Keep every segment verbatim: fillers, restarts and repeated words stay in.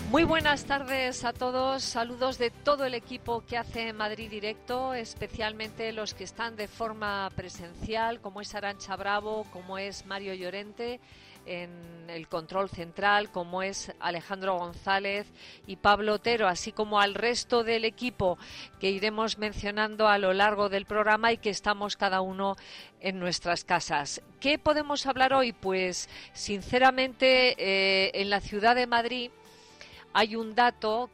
Muy buenas tardes a todos, saludos de todo el equipo que hace Madrid Directo, especialmente los que están de forma presencial, como es Arantxa Bravo, como es Mario Llorente en el control central, como es Alejandro González y Pablo Otero, así como al resto del equipo que iremos mencionando a lo largo del programa y que estamos cada uno en nuestras casas. ¿Qué podemos hablar hoy? Pues sinceramente eh, en la ciudad de Madrid hay un dato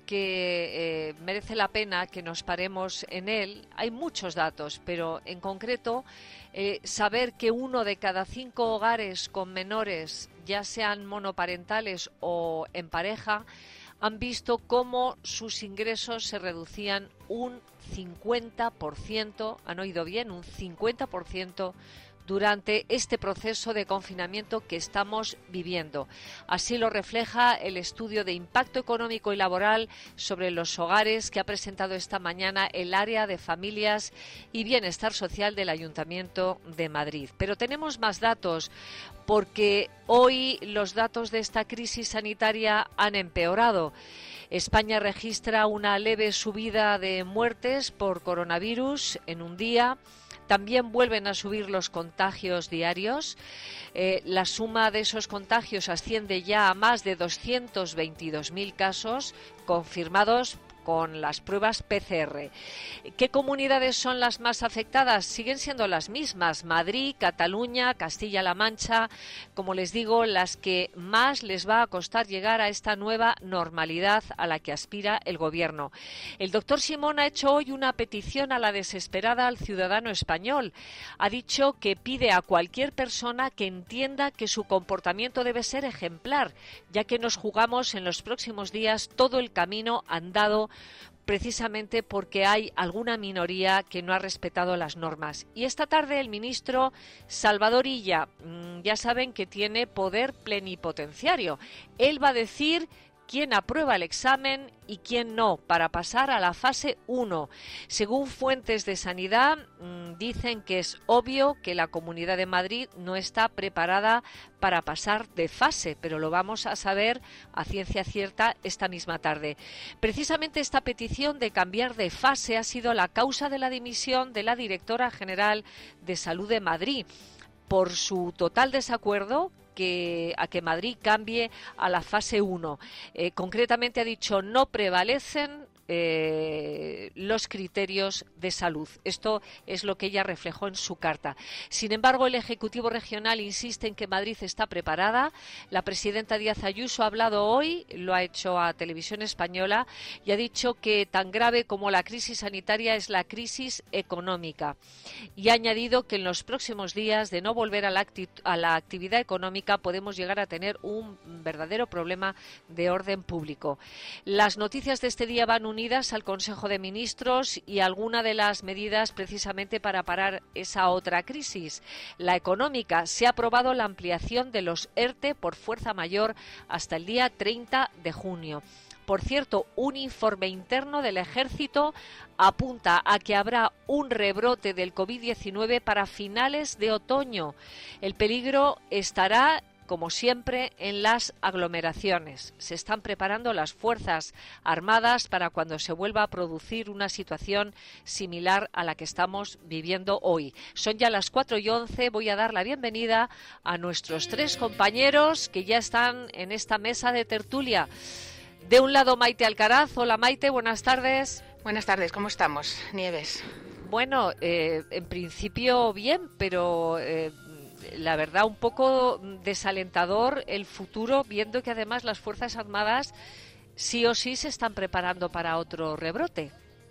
que eh, merece la pena que nos paremos en él. Hay muchos datos, pero en concreto eh, saber que uno de cada cinco hogares con menores, ya sean monoparentales o en pareja, han visto cómo sus ingresos se reducían un cincuenta por ciento, han oído bien, un cincuenta por ciento durante este proceso de confinamiento que estamos viviendo. Así lo refleja el estudio de impacto económico y laboral sobre los hogares que ha presentado esta mañana el área de familias y bienestar social del Ayuntamiento de Madrid. Pero tenemos más datos, porque hoy los datos de esta crisis sanitaria han empeorado. España registra una leve subida de muertes por coronavirus en un día. También vuelven a subir los contagios diarios. Eh, la suma de esos contagios asciende ya a más de doscientos veintidós mil casos confirmados con las pruebas P C R. ¿Qué comunidades son las más afectadas? Siguen siendo las mismas: Madrid, Cataluña, Castilla-La Mancha, como les digo, las que más les va a costar llegar a esta nueva normalidad a la que aspira el Gobierno. El doctor Simón ha hecho hoy una petición a la desesperada al ciudadano español. Ha dicho que pide a cualquier persona que entienda que su comportamiento debe ser ejemplar, ya que nos jugamos en los próximos días todo el camino andado precisamente porque hay alguna minoría que no ha respetado las normas. Y esta tarde el ministro Salvador Illa, ya saben que tiene poder plenipotenciario. Él va a decir quién aprueba el examen y quién no, para pasar a la fase uno. Según fuentes de sanidad, mmm, dicen que es obvio que la Comunidad de Madrid no está preparada para pasar de fase, pero lo vamos a saber a ciencia cierta esta misma tarde. Precisamente esta petición de cambiar de fase ha sido la causa de la dimisión de la directora general de Salud de Madrid, por su total desacuerdo Que, a que Madrid cambie a la fase uno. Eh, concretamente ha dicho no prevalecen eh, los criterios de salud. Esto es lo que ella reflejó en su carta. Sin embargo, el Ejecutivo Regional insiste en que Madrid está preparada. La presidenta Díaz Ayuso ha hablado hoy, lo ha hecho a Televisión Española, y ha dicho que tan grave como la crisis sanitaria es la crisis económica. Y ha añadido que en los próximos días, de no volver a la, a la actividad económica, podemos llegar a tener un verdadero problema de orden público. Las noticias de este día van unidas al Consejo de Ministros y alguna de las medidas precisamente para parar esa otra crisis, la económica. Se ha aprobado la ampliación de los ERTE por fuerza mayor hasta el día treinta de junio. Por cierto, un informe interno del Ejército apunta a que habrá un rebrote del COVID diecinueve para finales de otoño. El peligro estará, como siempre, en las aglomeraciones. Se están preparando las Fuerzas Armadas para cuando se vuelva a producir una situación similar a la que estamos viviendo hoy. Son ya las cuatro y once. Voy a dar la bienvenida a nuestros tres compañeros que ya están en esta mesa de tertulia. De un lado, Maite Alcaraz. Hola, Maite, buenas tardes. Buenas tardes, ¿cómo estamos, Nieves? Bueno, eh, en principio bien, pero Eh, la verdad un poco desalentador el futuro, viendo que además las Fuerzas Armadas sí o sí se están preparando para otro rebrote.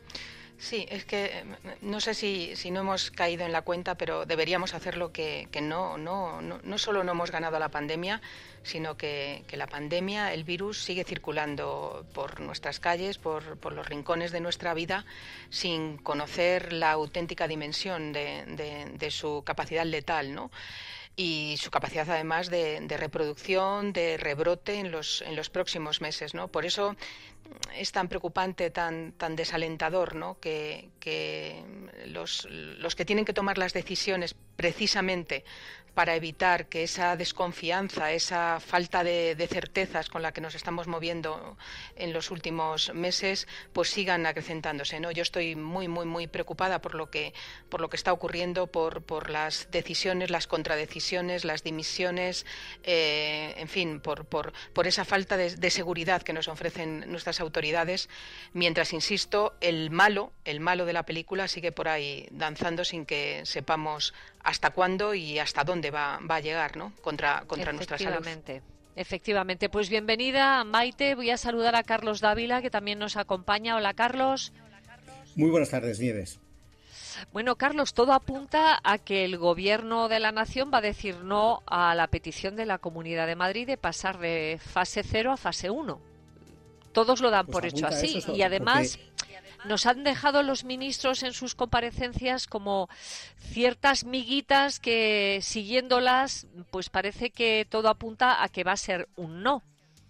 Sí, es que no sé si, si no hemos caído en la cuenta, pero deberíamos hacerlo, que, que no, no, no, no solo no hemos ganado a la pandemia, sino que, que la pandemia, el virus, sigue circulando por nuestras calles, por, por los rincones de nuestra vida, sin conocer la auténtica dimensión de, de, de su capacidad letal, ¿no? Y su capacidad además de, de reproducción, de rebrote en los, en los próximos meses, ¿no? Por eso es tan preocupante, tan, tan desalentador, ¿no? que, que los, los que tienen que tomar las decisiones precisamente para evitar que esa desconfianza, esa falta de, de certezas con la que nos estamos moviendo en los últimos meses, pues sigan acrecentándose, ¿no? Yo estoy muy, muy, muy preocupada por lo que, por lo que está ocurriendo, por, por las decisiones, las contradecisiones, las dimisiones, eh, en fin, por, por, por esa falta de, de seguridad que nos ofrecen nuestras autoridades, mientras, insisto, el malo, el malo de la película sigue por ahí danzando sin que sepamos hasta cuándo y hasta dónde va, va a llegar, ¿no? Contra, contra nuestra salud. Efectivamente, efectivamente. Pues bienvenida, Maite. Voy a saludar a Carlos Dávila, que también nos acompaña. Hola, Carlos. Muy buenas tardes, Nieves. Bueno, Carlos, todo apunta a que el Gobierno de la Nación va a decir no a la petición de la Comunidad de Madrid de pasar de fase cero a fase uno. Todos lo dan pues por hecho así. Eso, y además... Porque... nos han dejado los ministros en sus comparecencias como ciertas miguitas que, siguiéndolas, pues parece que todo apunta a que va a ser un no.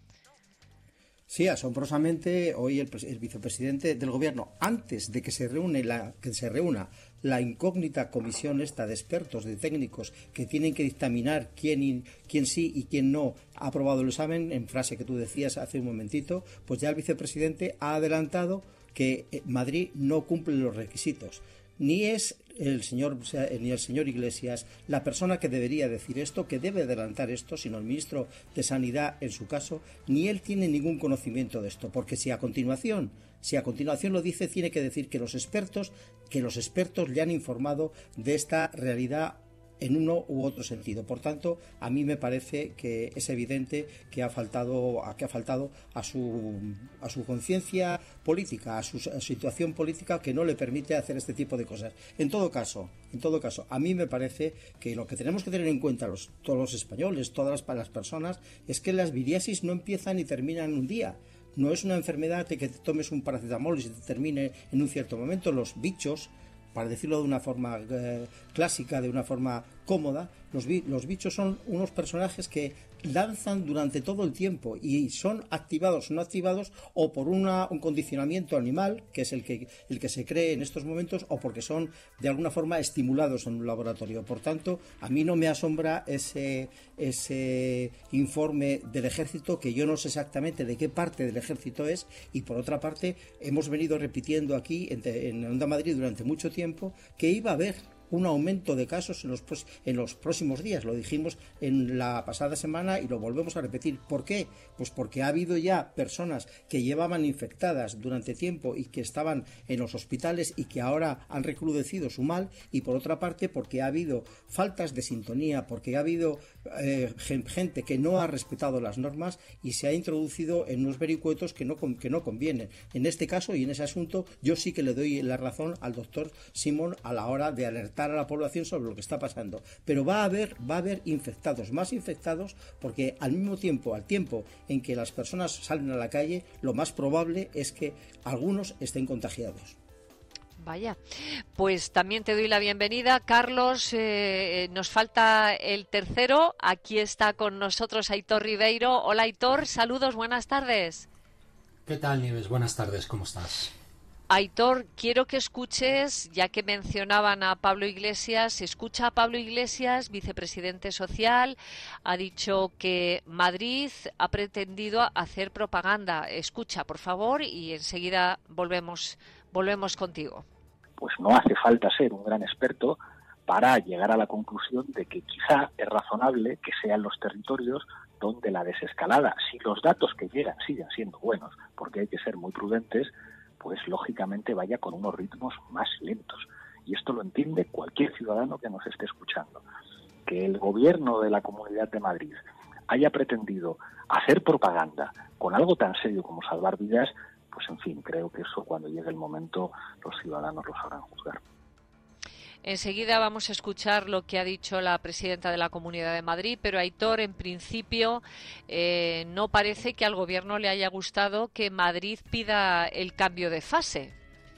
Sí, asombrosamente hoy el, el vicepresidente del Gobierno, antes de que se reúne la, que se reúna la incógnita comisión esta de expertos, de técnicos que tienen que dictaminar quién, quién sí y quién no ha aprobado el examen, en frase que tú decías hace un momentito, pues ya el vicepresidente ha adelantado que Madrid no cumple los requisitos. Ni es el señor ni el señor Iglesias la persona que debería decir esto, que debe adelantar esto, sino el ministro de Sanidad en su caso, ni él tiene ningún conocimiento de esto, porque si a continuación, si a continuación lo dice, tiene que decir que los expertos, que los expertos le han informado de esta realidad en uno u otro sentido. Por tanto, a mí me parece que es evidente que ha faltado a que ha faltado a su a su conciencia política, a su, a su situación política que no le permite hacer este tipo de cosas. En todo caso, en todo caso, a mí me parece que lo que tenemos que tener en cuenta los, todos los españoles, todas las, las personas, es que las viriasis no empiezan ni terminan en un día. No es una enfermedad de que te tomes un paracetamol y se te termine en un cierto momento. Los bichos, para decirlo de una forma eh, clásica, de una forma cómoda, los, bi los bichos son unos personajes que lanzan durante todo el tiempo y son activados o no activados o por una, un condicionamiento animal, que es el que, el que se cree en estos momentos, o porque son de alguna forma estimulados en un laboratorio. Por tanto, a mí no me asombra ese, ese informe del Ejército, que yo no sé exactamente de qué parte del Ejército es, y por otra parte hemos venido repitiendo aquí en, en Onda Madrid durante mucho tiempo que iba a haber un aumento de casos en los, en los próximos días. Lo dijimos en la pasada semana y lo volvemos a repetir. ¿Por qué? Pues porque ha habido ya personas que llevaban infectadas durante tiempo y que estaban en los hospitales y que ahora han recrudecido su mal, y por otra parte porque ha habido faltas de sintonía, porque ha habido eh, gente que no ha respetado las normas y se ha introducido en unos vericuetos que no, que no convienen. En este caso y en ese asunto yo sí que le doy la razón al doctor Simón a la hora de alertar a la población sobre lo que está pasando, pero va a haber va a haber infectados, más infectados, porque al mismo tiempo, al tiempo en que las personas salen a la calle, lo más probable es que algunos estén contagiados. Vaya, pues también te doy la bienvenida, Carlos. Eh, nos falta el tercero. Aquí está con nosotros Aitor Ribeiro. Hola, Aitor, saludos, buenas tardes. ¿Qué tal, Nieves? Buenas tardes, ¿cómo estás? Aitor, quiero que escuches, ya que mencionaban a Pablo Iglesias, escucha a Pablo Iglesias, vicepresidente social, ha dicho que Madrid ha pretendido hacer propaganda. Escucha, por favor, y enseguida volvemos, volvemos contigo. Pues no hace falta ser un gran experto para llegar a la conclusión de que quizá es razonable que sean los territorios donde la desescalada, si los datos que llegan siguen siendo buenos, porque hay que ser muy prudentes, pues lógicamente vaya con unos ritmos más lentos. Y esto lo entiende cualquier ciudadano que nos esté escuchando. Que el gobierno de la Comunidad de Madrid haya pretendido hacer propaganda con algo tan serio como salvar vidas, pues en fin, creo que eso cuando llegue el momento los ciudadanos lo sabrán juzgar. Enseguida vamos a escuchar lo que ha dicho la presidenta de la Comunidad de Madrid, pero Aitor, en principio, eh, no parece que al Gobierno le haya gustado que Madrid pida el cambio de fase.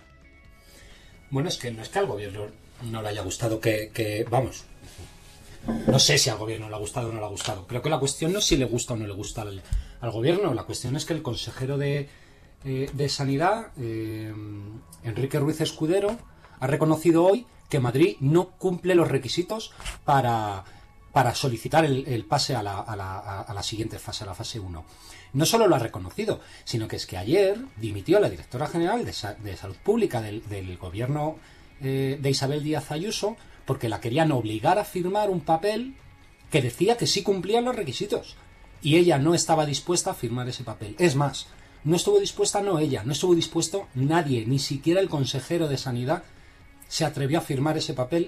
Bueno, es que no es que al Gobierno no le haya gustado que, que vamos, no sé si al Gobierno le ha gustado o no le ha gustado. Creo que la cuestión no es si le gusta o no le gusta al, al Gobierno, la cuestión es que el consejero de, eh, de Sanidad, eh, Enrique Ruiz Escudero, ha reconocido hoy que Madrid no cumple los requisitos para, para solicitar el, el pase a la, a, la, a la siguiente fase, a la fase uno. No solo lo ha reconocido, sino que es que ayer dimitió la directora general de, Sa- de Salud Pública del, del gobierno eh, de Isabel Díaz Ayuso, porque la querían obligar a firmar un papel que decía que sí cumplían los requisitos. Y ella no estaba dispuesta a firmar ese papel. Es más, no estuvo dispuesta, no ella, no estuvo dispuesto nadie, ni siquiera el consejero de Sanidad se atrevió a firmar ese papel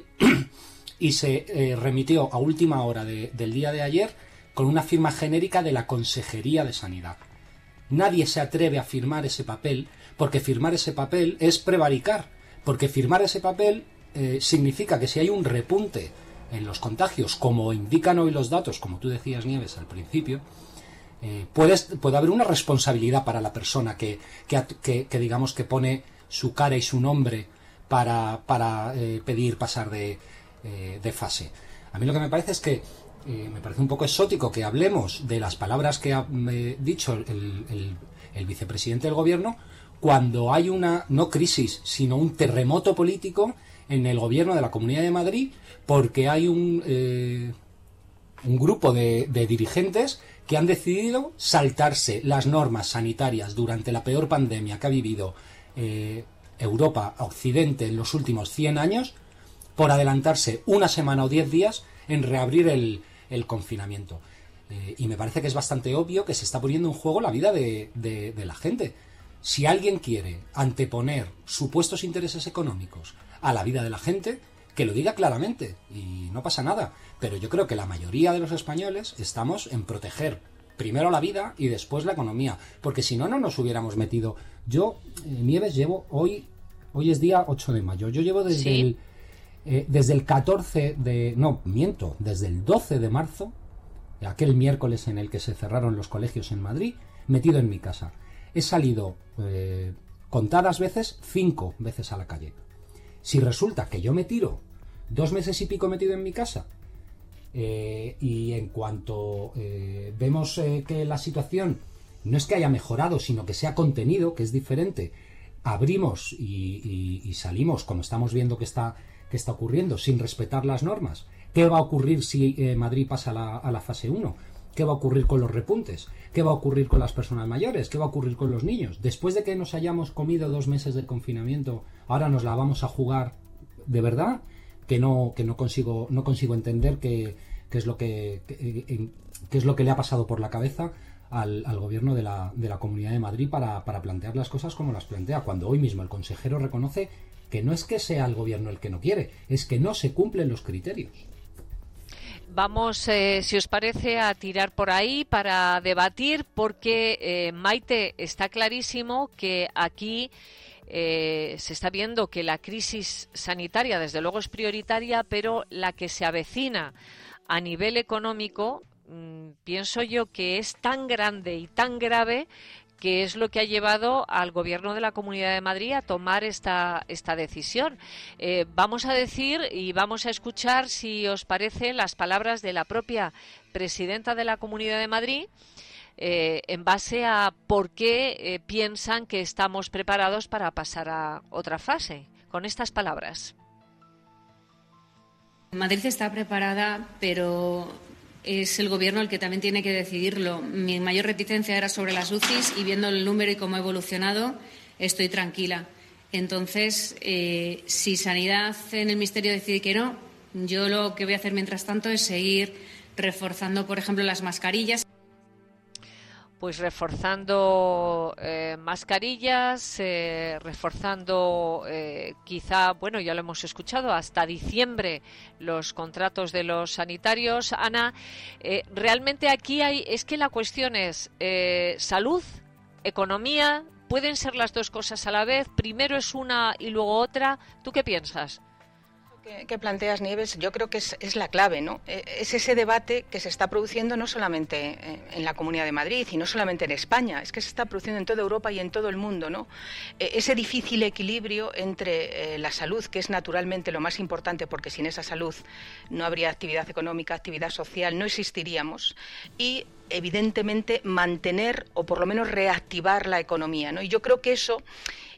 y se eh, remitió a última hora de, del día de ayer con una firma genérica de la Consejería de Sanidad. Nadie se atreve a firmar ese papel, porque firmar ese papel es prevaricar, porque firmar ese papel eh, significa que si hay un repunte en los contagios, como indican hoy los datos, como tú decías, Nieves, al principio, eh, puedes, puede haber una responsabilidad para la persona que, que, que, que digamos que pone su cara y su nombre para, para eh, pedir pasar de, eh, de fase. A mí lo que me parece es que eh, me parece un poco exótico que hablemos de las palabras que ha eh, dicho el, el, el vicepresidente del gobierno cuando hay una, no crisis, sino un terremoto político en el gobierno de la Comunidad de Madrid, porque hay un, eh, un grupo de, de dirigentes que han decidido saltarse las normas sanitarias durante la peor pandemia que ha vivido eh, Europa, Occidente, en los últimos cien años, por adelantarse una semana o diez días en reabrir el, el confinamiento. Eh, y me parece que es bastante obvio que se está poniendo en juego la vida de, de, de la gente. Si alguien quiere anteponer supuestos intereses económicos a la vida de la gente, que lo diga claramente y no pasa nada. Pero yo creo que la mayoría de los españoles estamos en proteger primero la vida y después la economía, porque si no, no nos hubiéramos metido. Yo, eh, Nieves, llevo hoy, hoy es día ocho de mayo, yo llevo desde, ¿sí? el, eh, desde el catorce de, no, miento, desde el doce de marzo, aquel miércoles en el que se cerraron los colegios en Madrid, metido en mi casa. He salido eh, contadas veces, cinco veces a la calle. Si resulta que yo me tiro dos meses y pico metido en mi casa, eh, y en cuanto eh, vemos eh, que la situación no es que haya mejorado, sino que se ha contenido, que es diferente, abrimos y, y, y salimos, como estamos viendo que está, que está ocurriendo, sin respetar las normas. ¿Qué va a ocurrir si eh, Madrid pasa a la, a la fase uno? ¿Qué va a ocurrir con los repuntes? ¿Qué va a ocurrir con las personas mayores? ¿Qué va a ocurrir con los niños? Después de que nos hayamos comido dos meses de confinamiento, ahora nos la vamos a jugar de verdad, que no, que no consigo, no consigo entender qué, qué es lo que, qué, qué es lo que le ha pasado por la cabeza al, al gobierno de la, de la Comunidad de Madrid para, para plantear las cosas como las plantea, cuando hoy mismo el consejero reconoce que no es que sea el gobierno el que no quiere, es que no se cumplen los criterios. Vamos, eh, si os parece, a tirar por ahí para debatir, porque eh, Maite, está clarísimo que aquí eh, se está viendo que la crisis sanitaria, desde luego, es prioritaria, pero la que se avecina a nivel económico, mmm, pienso yo que es tan grande y tan grave que es lo que ha llevado al Gobierno de la Comunidad de Madrid a tomar esta, esta decisión. Eh, vamos a decir y vamos a escuchar, si os parece, las palabras de la propia presidenta de la Comunidad de Madrid, eh, en base a por qué eh, piensan que estamos preparados para pasar a otra fase. Con estas palabras. Madrid está preparada, pero es el Gobierno el que también tiene que decidirlo. Mi mayor reticencia era sobre las U C Is y viendo el número y cómo ha evolucionado, estoy tranquila. Entonces, eh, si Sanidad en el Ministerio decide que no, yo lo que voy a hacer mientras tanto es seguir reforzando, por ejemplo, las mascarillas. Pues reforzando eh, mascarillas, eh, reforzando eh, quizá, bueno, ya lo hemos escuchado, hasta diciembre los contratos de los sanitarios. Ana, eh, realmente aquí hay, es que la cuestión es eh, salud, economía, pueden ser las dos cosas a la vez, primero es una y luego otra. ¿Tú qué piensas? Que planteas, Nieves, yo creo que es, es la clave, ¿no? Es ese debate que se está produciendo no solamente en la Comunidad de Madrid y no solamente en España, es que se está produciendo en toda Europa y en todo el mundo, ¿no? Ese difícil equilibrio entre eh, la salud, que es naturalmente lo más importante, porque sin esa salud no habría actividad económica, actividad social, no existiríamos, y evidentemente mantener o por lo menos reactivar la economía, ¿no? Y yo creo que eso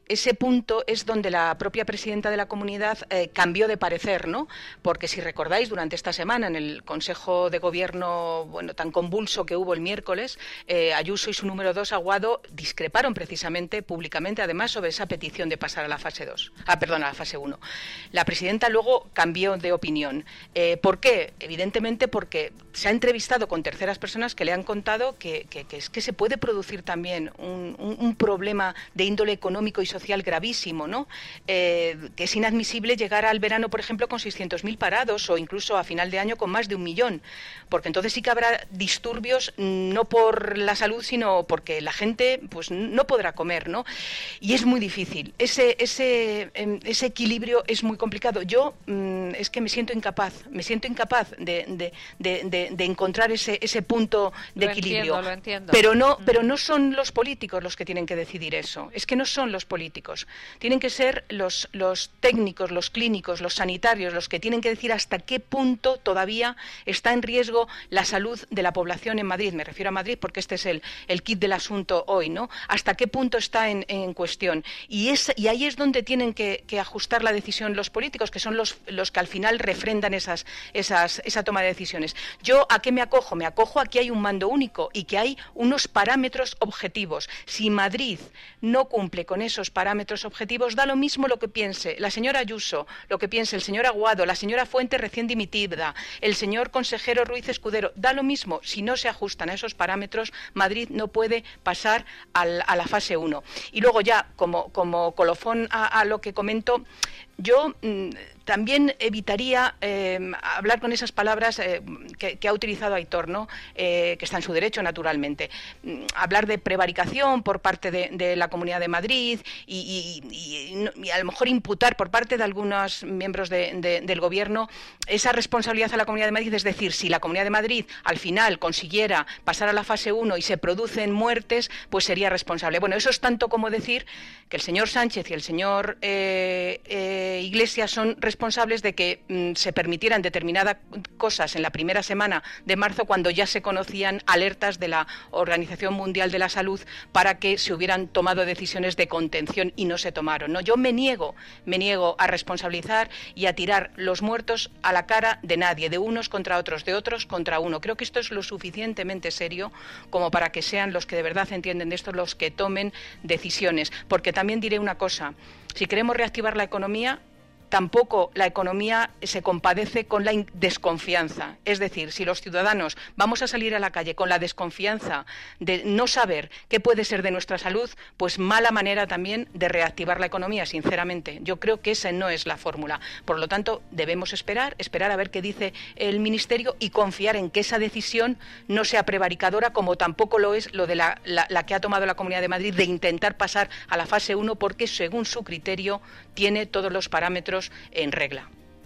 ese punto es donde la propia presidenta de la comunidad eh, cambió de parecer, ¿no? Porque si recordáis, durante esta semana en el Consejo de Gobierno, bueno, tan convulso que hubo el miércoles, eh, Ayuso y su número dos, Aguado, discreparon precisamente públicamente, además, sobre esa petición de pasar a la fase dos, ah, perdón, a la fase uno. La presidenta luego cambió de opinión. Eh, ¿Por qué? Evidentemente porque se ha entrevistado con terceras personas que le han contado que, que, que es que se puede producir también un, un, un problema de índole económico y social gravísimo, ¿no? Eh, que es inadmisible llegar al verano, por ejemplo, con seiscientos mil parados o incluso a final de año con más de un millón, porque entonces sí que habrá disturbios no por la salud, sino porque la gente pues no podrá comer, ¿no? Y es muy difícil. Ese, ese, ese equilibrio es muy complicado. Yo mm, es que me siento incapaz, me siento incapaz de, de, de, de, de encontrar ese, ese punto de lo equilibrio. Entiendo, lo entiendo. Pero no, pero no son los políticos los que tienen que decidir eso. Es que no son los políticos. Tienen que ser los, los técnicos, los clínicos, los sanitarios, los que tienen que decir hasta qué punto todavía está en riesgo la salud de la población en Madrid. Me refiero a Madrid porque este es el, el kit del asunto hoy, ¿no? Hasta qué punto está en, en cuestión. Y, es, y ahí es donde tienen que, que ajustar la decisión los políticos, que son los, los que al final refrendan esas, esas, esa toma de decisiones. Yo, ¿a qué me acojo? Me acojo a que hay un mando único y que hay unos parámetros objetivos. Si Madrid no cumple con esos parámetros objetivos, da lo mismo lo que piense la señora Ayuso, lo que piense el señor Aguado, la señora Fuentes recién dimitida, el señor consejero Ruiz Escudero, da lo mismo. Si no se ajustan a esos parámetros, Madrid no puede pasar al, a la fase uno. Y luego ya, como, como colofón a, a lo que comento, yo mmm, también evitaría eh, hablar con esas palabras eh, que, que ha utilizado Aitor, ¿no? Eh, que está en su derecho, naturalmente. Mm, hablar de prevaricación por parte de, de la Comunidad de Madrid y, y, y, y a lo mejor imputar por parte de algunos miembros de, de, del Gobierno esa responsabilidad a la Comunidad de Madrid. Es decir, si la Comunidad de Madrid al final consiguiera pasar a la fase uno y se producen muertes, pues sería responsable. Bueno, eso es tanto como decir que el señor Sánchez y el señor eh, eh, Iglesias son responsables responsables de que mm, se permitieran determinadas cosas en la primera semana de marzo, cuando ya se conocían alertas de la Organización Mundial de la Salud para que se hubieran tomado decisiones de contención y no se tomaron, ¿no? Yo me niego, me niego a responsabilizar y a tirar los muertos a la cara de nadie, de unos contra otros, de otros contra uno. Creo que esto es lo suficientemente serio como para que sean los que de verdad entienden de esto los que tomen decisiones. Porque también diré una cosa, si queremos reactivar la economía, tampoco la economía se compadece con la desconfianza. Es decir, si los ciudadanos vamos a salir a la calle con la desconfianza de no saber qué puede ser de nuestra salud, pues mala manera también de reactivar la economía, sinceramente. Yo creo que esa no es la fórmula. Por lo tanto, debemos esperar, esperar a ver qué dice el Ministerio y confiar en que esa decisión no sea prevaricadora, como tampoco lo es lo de la, la, la que ha tomado la Comunidad de Madrid de intentar pasar a la fase uno, porque según su criterio tiene todos los parámetros en regla.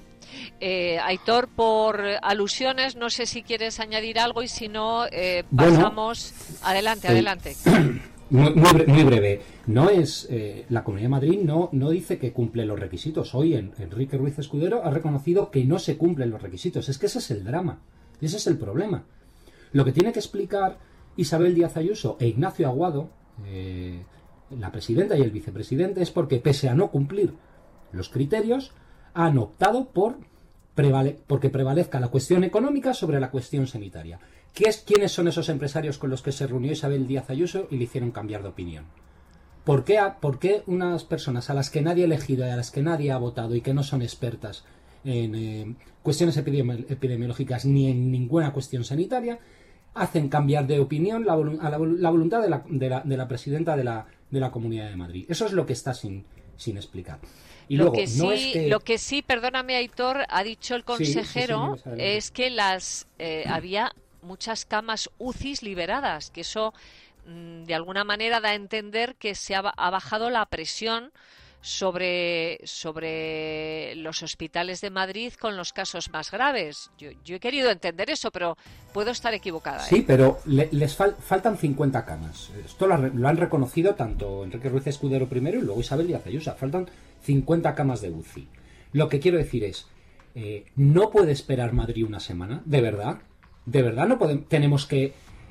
Eh, Aitor, por alusiones, no sé si quieres añadir algo y si no, eh, pasamos. Bueno, adelante, eh, adelante. Muy, muy, muy breve. No es eh, la Comunidad de Madrid no, no dice que cumple los requisitos. Hoy en, Enrique Ruiz Escudero ha reconocido que no se cumplen los requisitos. Es que ese es el drama. Y ese es el problema. Lo que tiene que explicar Isabel Díaz Ayuso e Ignacio Aguado, eh, la presidenta y el vicepresidente, es porque pese a no cumplir los criterios, han optado por prevale- porque prevalezca la cuestión económica sobre la cuestión sanitaria. ¿Qué es, ¿Quiénes son esos empresarios con los que se reunió Isabel Díaz Ayuso y le hicieron cambiar de opinión? ¿Por qué, a, ¿Por qué unas personas a las que nadie ha elegido y a las que nadie ha votado y que no son expertas en eh, cuestiones epidemi- epidemiológicas ni en ninguna cuestión sanitaria hacen cambiar de opinión la, volu- a la, la voluntad de la, de, la, de la presidenta de la, de la Comunidad de Madrid? Eso es lo que está sin, sin explicar. Y lo, luego, que sí, no es que... lo que sí, perdóname Aitor, ha dicho el consejero, sí, sí, sí, es que las eh, había muchas camas U C Is liberadas, que eso mmm, de alguna manera da a entender que se ha, ha bajado la presión sobre, sobre los hospitales de Madrid con los casos más graves. Yo, yo he querido entender eso, pero puedo estar equivocada. ¿eh? Sí, pero le, les fal, faltan cincuenta camas. Esto lo, lo han reconocido tanto Enrique Ruiz Escudero primero y luego Isabel Díaz Ayuso. Faltan cincuenta camas de U C I. Lo que quiero decir es, eh, ¿no puede esperar Madrid una semana? ¿De verdad? ¿De verdad no podemos, tenemos que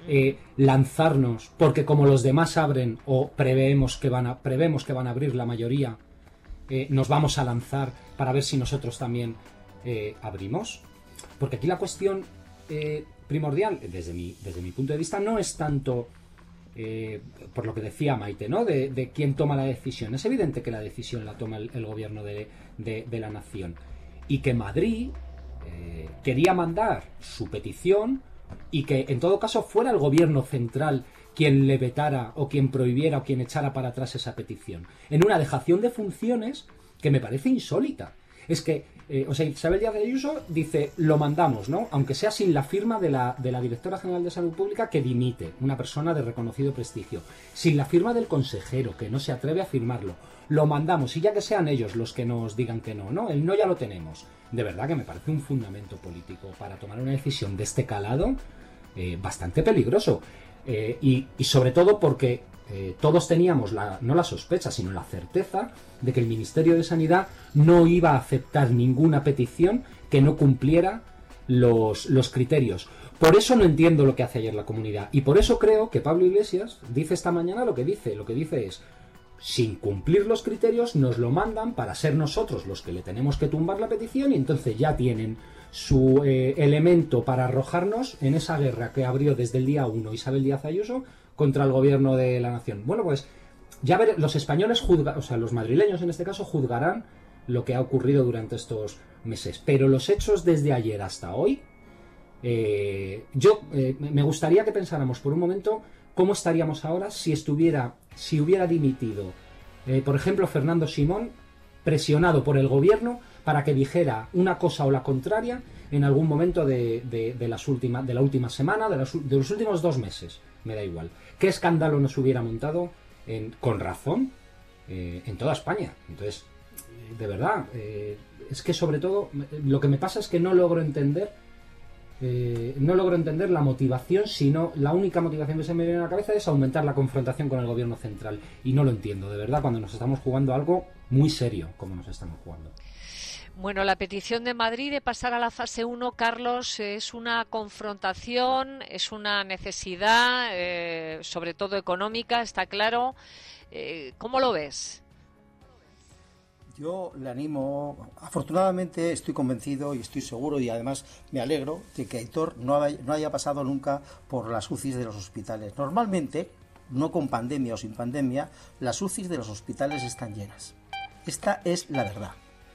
eh, lanzarnos, porque como los demás abren o preveemos que van a, prevemos que van a abrir la mayoría, eh, nos vamos a lanzar para ver si nosotros también eh, abrimos. Porque aquí la cuestión eh, primordial, desde mi, desde mi punto de vista, no es tanto, eh, por lo que decía Maite, ¿no? De, de quién toma la decisión. Es evidente que la decisión la toma el, el gobierno de, de, de la nación. Y que Madrid eh, quería mandar su petición y que en todo caso fuera el gobierno central quien le vetara o quien prohibiera o quien echara para atrás esa petición. En una dejación de funciones que me parece insólita. Es que, eh, o sea, Isabel Díaz Ayuso dice, lo mandamos, ¿no? Aunque sea sin la firma de la, de la Directora General de Salud Pública, que dimite, una persona de reconocido prestigio. Sin la firma del consejero, que no se atreve a firmarlo. Lo mandamos, y ya que sean ellos los que nos digan que no, ¿no? El no ya lo tenemos. De verdad que me parece un fundamento político para tomar una decisión de este calado eh, bastante peligroso. Eh, y, y sobre todo porque eh, todos teníamos la, no la sospecha, sino la certeza de que el Ministerio de Sanidad no iba a aceptar ninguna petición que no cumpliera los, los criterios. Por eso no entiendo lo que hace ayer la comunidad. Y por eso creo que Pablo Iglesias dice esta mañana lo que dice. Lo que dice es, sin cumplir los criterios, nos lo mandan para ser nosotros los que le tenemos que tumbar la petición y entonces ya tienen su eh, elemento para arrojarnos en esa guerra que abrió desde el día uno Isabel Díaz Ayuso contra el gobierno de la nación. Bueno, pues ya ver, los españoles juzgan, o sea, los madrileños en este caso juzgarán lo que ha ocurrido durante estos meses. Pero los hechos desde ayer hasta hoy, eh, yo eh, me gustaría que pensáramos por un momento cómo estaríamos ahora si estuviera, si hubiera dimitido, eh, por ejemplo, Fernando Simón, presionado por el gobierno para que dijera una cosa o la contraria en algún momento de, de, de, las última, de la última semana, de, las, de los últimos dos meses, me da igual. ¿Qué escándalo nos hubiera montado, en, con razón, eh, en toda España? Entonces, de verdad, eh, es que sobre todo, lo que me pasa es que no logro entender, eh, no logro entender la motivación, sino la única motivación que se me viene a la cabeza es aumentar la confrontación con el gobierno central. Y no lo entiendo, de verdad, cuando nos estamos jugando algo muy serio, como nos estamos jugando. Bueno, la petición de Madrid de pasar a la fase uno, Carlos, es una confrontación, es una necesidad, eh, sobre todo económica, está claro. Eh, ¿Cómo lo ves? Yo le animo, afortunadamente estoy convencido y estoy seguro y además me alegro de que Aitor no haya, no haya pasado nunca por las U C Is de los hospitales. Normalmente, no con pandemia o sin pandemia, las U C Is de los hospitales están llenas. Esta es la verdad.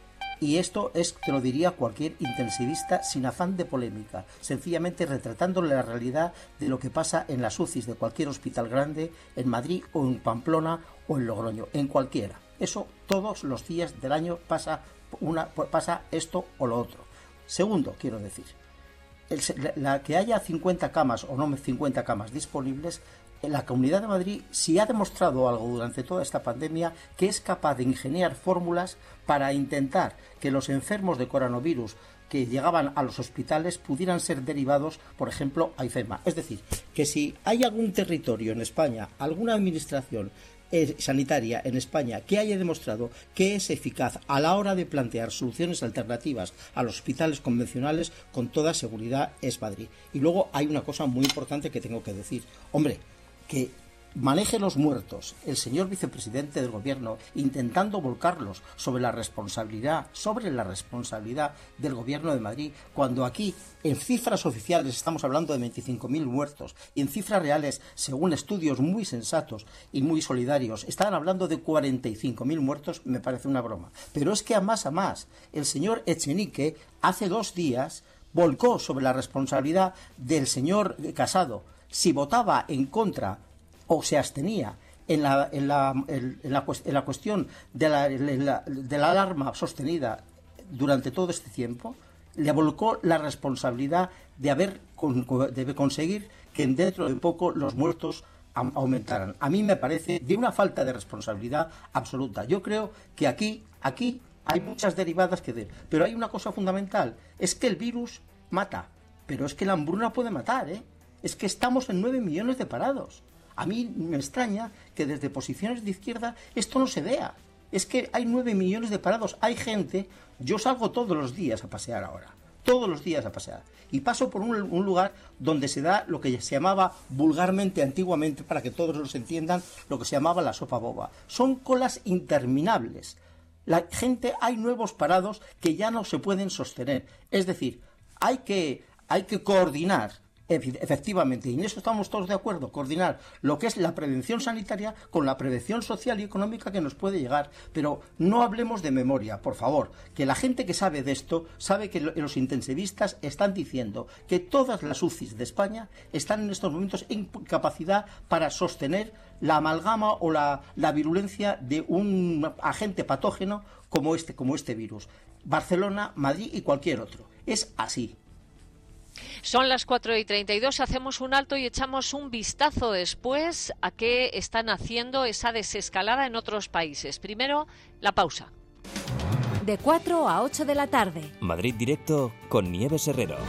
Y esto es, te lo diría cualquier intensivista sin afán de polémica, sencillamente retratándole la realidad de lo que pasa en las U C Is de cualquier hospital grande, en Madrid o en Pamplona o en Logroño, en cualquiera. Eso todos los días del año pasa, una, pasa esto o lo otro. Segundo, quiero decir, el, la, que haya cincuenta camas o no cincuenta camas disponibles, la Comunidad de Madrid sí ha demostrado algo durante toda esta pandemia, que es capaz de ingeniar fórmulas para intentar que los enfermos de coronavirus que llegaban a los hospitales pudieran ser derivados, por ejemplo, a IFEMA. Es decir, que si hay algún territorio en España, alguna administración sanitaria en España que haya demostrado que es eficaz a la hora de plantear soluciones alternativas a los hospitales convencionales, con toda seguridad es Madrid. Y luego hay una cosa muy importante que tengo que decir. Hombre, que maneje los muertos el señor vicepresidente del gobierno intentando volcarlos sobre la responsabilidad, sobre la responsabilidad del gobierno de Madrid, cuando aquí en cifras oficiales estamos hablando de veinticinco mil muertos y en cifras reales, según estudios muy sensatos y muy solidarios, estaban hablando de cuarenta y cinco mil muertos, me parece una broma. Pero es que a más a más, el señor Echenique hace dos días volcó sobre la responsabilidad del señor Casado. Si votaba en contra o se abstenía en la, en la, en la, en la cuestión de la, la, de la alarma sostenida durante todo este tiempo, le volcó la responsabilidad de haber de conseguir que dentro de poco los muertos aumentaran. A mí me parece de una falta de responsabilidad absoluta. Yo creo que aquí, aquí hay muchas derivadas que de, pero hay una cosa fundamental, es que el virus mata, pero es que la hambruna puede matar, ¿eh? Es que estamos en nueve millones de parados. A mí me extraña que desde posiciones de izquierda esto no se vea. Es que hay nueve millones de parados. Hay gente, yo salgo todos los días a pasear ahora. todos los días a pasear. Y paso por un, un lugar donde se da lo que se llamaba vulgarmente, antiguamente, para que todos los entiendan, lo que se llamaba la sopa boba. Son colas interminables. La gente, hay nuevos parados que ya no se pueden sostener. Es decir, hay que, hay que coordinar, efectivamente, y en eso estamos todos de acuerdo, coordinar lo que es la prevención sanitaria con la prevención social y económica que nos puede llegar. Pero no hablemos de memoria, por favor, que la gente que sabe de esto sabe que los intensivistas están diciendo que todas las U C Is de España están en estos momentos en capacidad para sostener la amalgama o la, la virulencia de un agente patógeno como este, como este virus. Barcelona, Madrid y cualquier otro. Es así. Son las cuatro y treinta y dos, hacemos un alto y echamos un vistazo después a qué están haciendo esa desescalada en otros países. Primero, la pausa. De cuatro a ocho de la tarde. Madrid Directo con Nieves Herrero.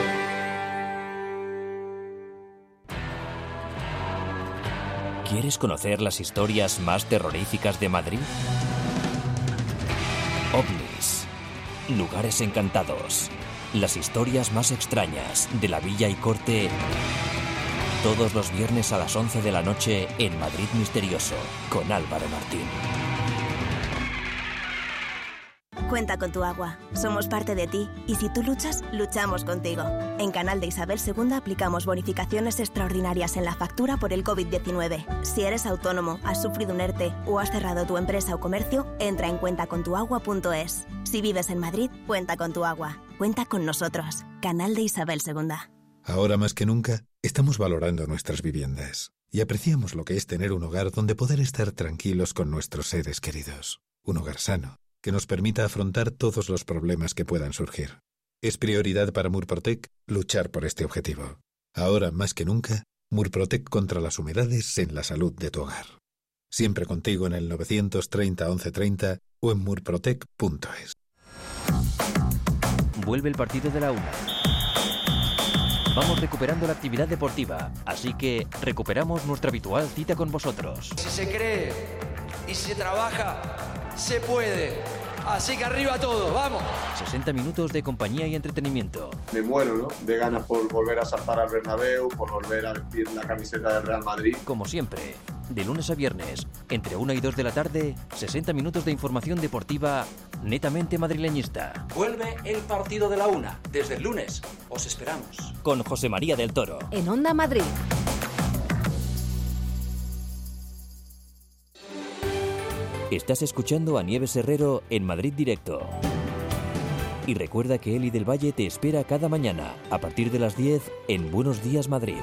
¿Quieres conocer las historias más terroríficas de Madrid? OVNIs, lugares encantados, las historias más extrañas de la Villa y Corte, todos los viernes a las once de la noche en Madrid Misterioso, con Álvaro Martín. Cuenta con tu agua. Somos parte de ti y si tú luchas, luchamos contigo. En Canal de Isabel segunda aplicamos bonificaciones extraordinarias en la factura por el covid diecinueve. Si eres autónomo, has sufrido un ERTE o has cerrado tu empresa o comercio, entra en cuenta con tu agua punto es. Si vives en Madrid, cuenta con tu agua. Cuenta con nosotros. Canal de Isabel segunda. Ahora más que nunca, estamos valorando nuestras viviendas y apreciamos lo que es tener un hogar donde poder estar tranquilos con nuestros seres queridos. Un hogar sano, que nos permita afrontar todos los problemas que puedan surgir. Es prioridad para Murprotec luchar por este objetivo. Ahora más que nunca, Murprotec contra las humedades en la salud de tu hogar. Siempre contigo en el novecientos treinta once treinta o en murprotec punto es. Vuelve el partido de la una. Vamos recuperando la actividad deportiva, así que recuperamos nuestra habitual cita con vosotros. Si se cree y si se trabaja, se puede. Así que arriba todo, vamos. sesenta minutos de compañía y entretenimiento. Me muero, ¿no? De ganas por volver a saltar al Bernabéu, por volver a vestir la camiseta del Real Madrid. Como siempre, de lunes a viernes, entre una y dos de la tarde, sesenta minutos de información deportiva netamente madrileñista. Vuelve el partido de la una. Desde el lunes, os esperamos. Con José María del Toro. En Onda Madrid. Estás escuchando a Nieves Herrero en Madrid Directo. Y recuerda que Eli del Valle te espera cada mañana, a partir de las diez, en Buenos Días Madrid.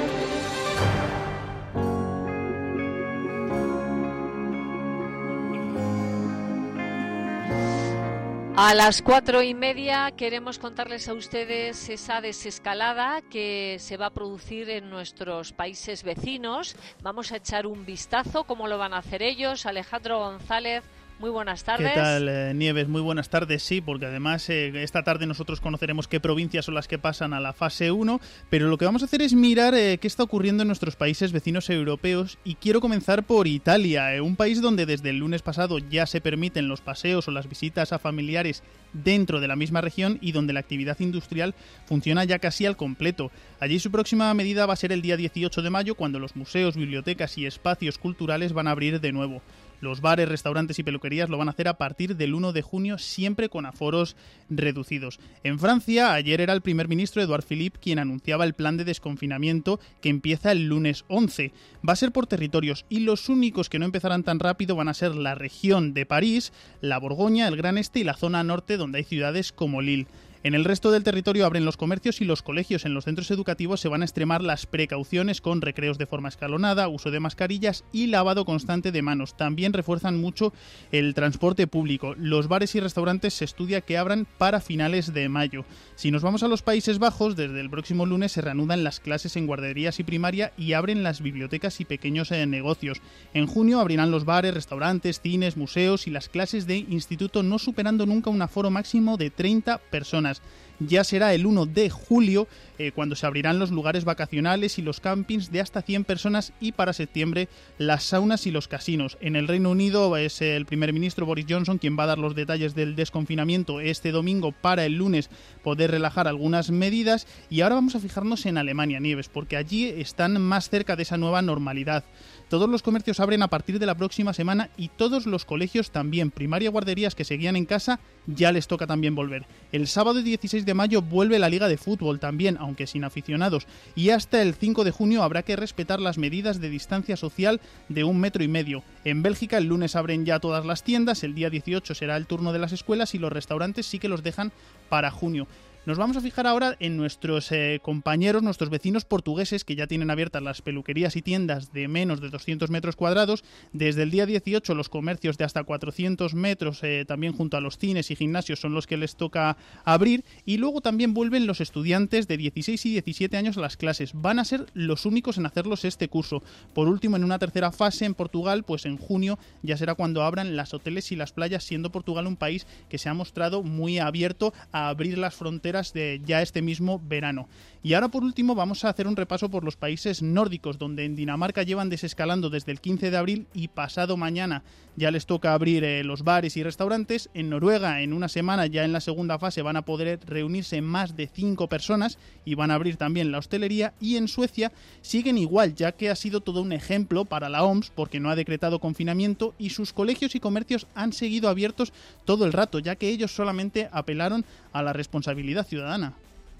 A las cuatro y media queremos contarles a ustedes esa desescalada que se va a producir en nuestros países vecinos. Vamos a echar un vistazo, cómo lo van a hacer ellos. Alejandro González, muy buenas tardes. ¿Qué tal, eh, Nieves? Muy buenas tardes, sí, porque además eh, esta tarde nosotros conoceremos qué provincias son las que pasan a la fase uno, pero lo que vamos a hacer es mirar eh, qué está ocurriendo en nuestros países vecinos europeos y quiero comenzar por Italia, eh, un país donde desde el lunes pasado ya se permiten los paseos o las visitas a familiares dentro de la misma región y donde la actividad industrial funciona ya casi al completo. Allí su próxima medida va a ser el día dieciocho de mayo, cuando los museos, bibliotecas y espacios culturales van a abrir de nuevo. Los bares, restaurantes y peluquerías lo van a hacer a partir del uno de junio, siempre con aforos reducidos. En Francia, ayer era el primer ministro Édouard Philippe quien anunciaba el plan de desconfinamiento que empieza el lunes once. Va a ser por territorios y los únicos que no empezarán tan rápido van a ser la región de París, la Borgoña, el Gran Este y la zona norte, donde hay ciudades como Lille. En el resto del territorio abren los comercios y los colegios. En los centros educativos se van a extremar las precauciones con recreos de forma escalonada, uso de mascarillas y lavado constante de manos. También refuerzan mucho el transporte público. Los bares y restaurantes se estudia que abran para finales de mayo. Si nos vamos a los Países Bajos, desde el próximo lunes se reanudan las clases en guarderías y primaria y abren las bibliotecas y pequeños eh, negocios. En junio abrirán los bares, restaurantes, cines, museos y las clases de instituto, no superando nunca un aforo máximo de treinta personas. semanas. Ya será el uno de julio eh, cuando se abrirán los lugares vacacionales y los campings de hasta cien personas, y para septiembre las saunas y los casinos. En el Reino Unido es el primer ministro Boris Johnson quien va a dar los detalles del desconfinamiento este domingo para el lunes poder relajar algunas medidas. Y ahora vamos a fijarnos en Alemania, Nieves, porque allí están más cerca de esa nueva normalidad. Todos los comercios abren a partir de la próxima semana y todos los colegios también. Primaria, guarderías que seguían en casa, ya les toca también volver. El sábado dieciséis de mayo vuelve la Liga de Fútbol también, aunque sin aficionados. Y hasta el cinco de junio habrá que respetar las medidas de distancia social de un metro y medio. En Bélgica el lunes abren ya todas las tiendas, el día dieciocho será el turno de las escuelas y los restaurantes sí que los dejan para junio. Nos vamos a fijar ahora en nuestros eh, compañeros, nuestros vecinos portugueses, que ya tienen abiertas las peluquerías y tiendas de menos de doscientos metros cuadrados. Desde el día dieciocho los comercios de hasta cuatrocientos metros, eh, también junto a los cines y gimnasios, son los que les toca abrir. Y luego también vuelven los estudiantes de dieciséis y diecisiete años a las clases. Van a ser los únicos en hacerlos este curso. Por último, en una tercera fase en Portugal, pues en junio ya será cuando abran las hoteles y las playas, siendo Portugal un país que se ha mostrado muy abierto a abrir las fronteras de ya este mismo verano. Y ahora, por último, vamos a hacer un repaso por los países nórdicos, donde en Dinamarca llevan desescalando desde el quince de abril y pasado mañana ya les toca abrir eh, los bares y restaurantes. En Noruega, en una semana, ya en la segunda fase, van a poder reunirse más de cinco personas y van a abrir también la hostelería. Y en Suecia siguen igual, ya que ha sido todo un ejemplo para la O M S, porque no ha decretado confinamiento y sus colegios y comercios han seguido abiertos todo el rato, ya que ellos solamente apelaron a la responsabilidad ciudadana.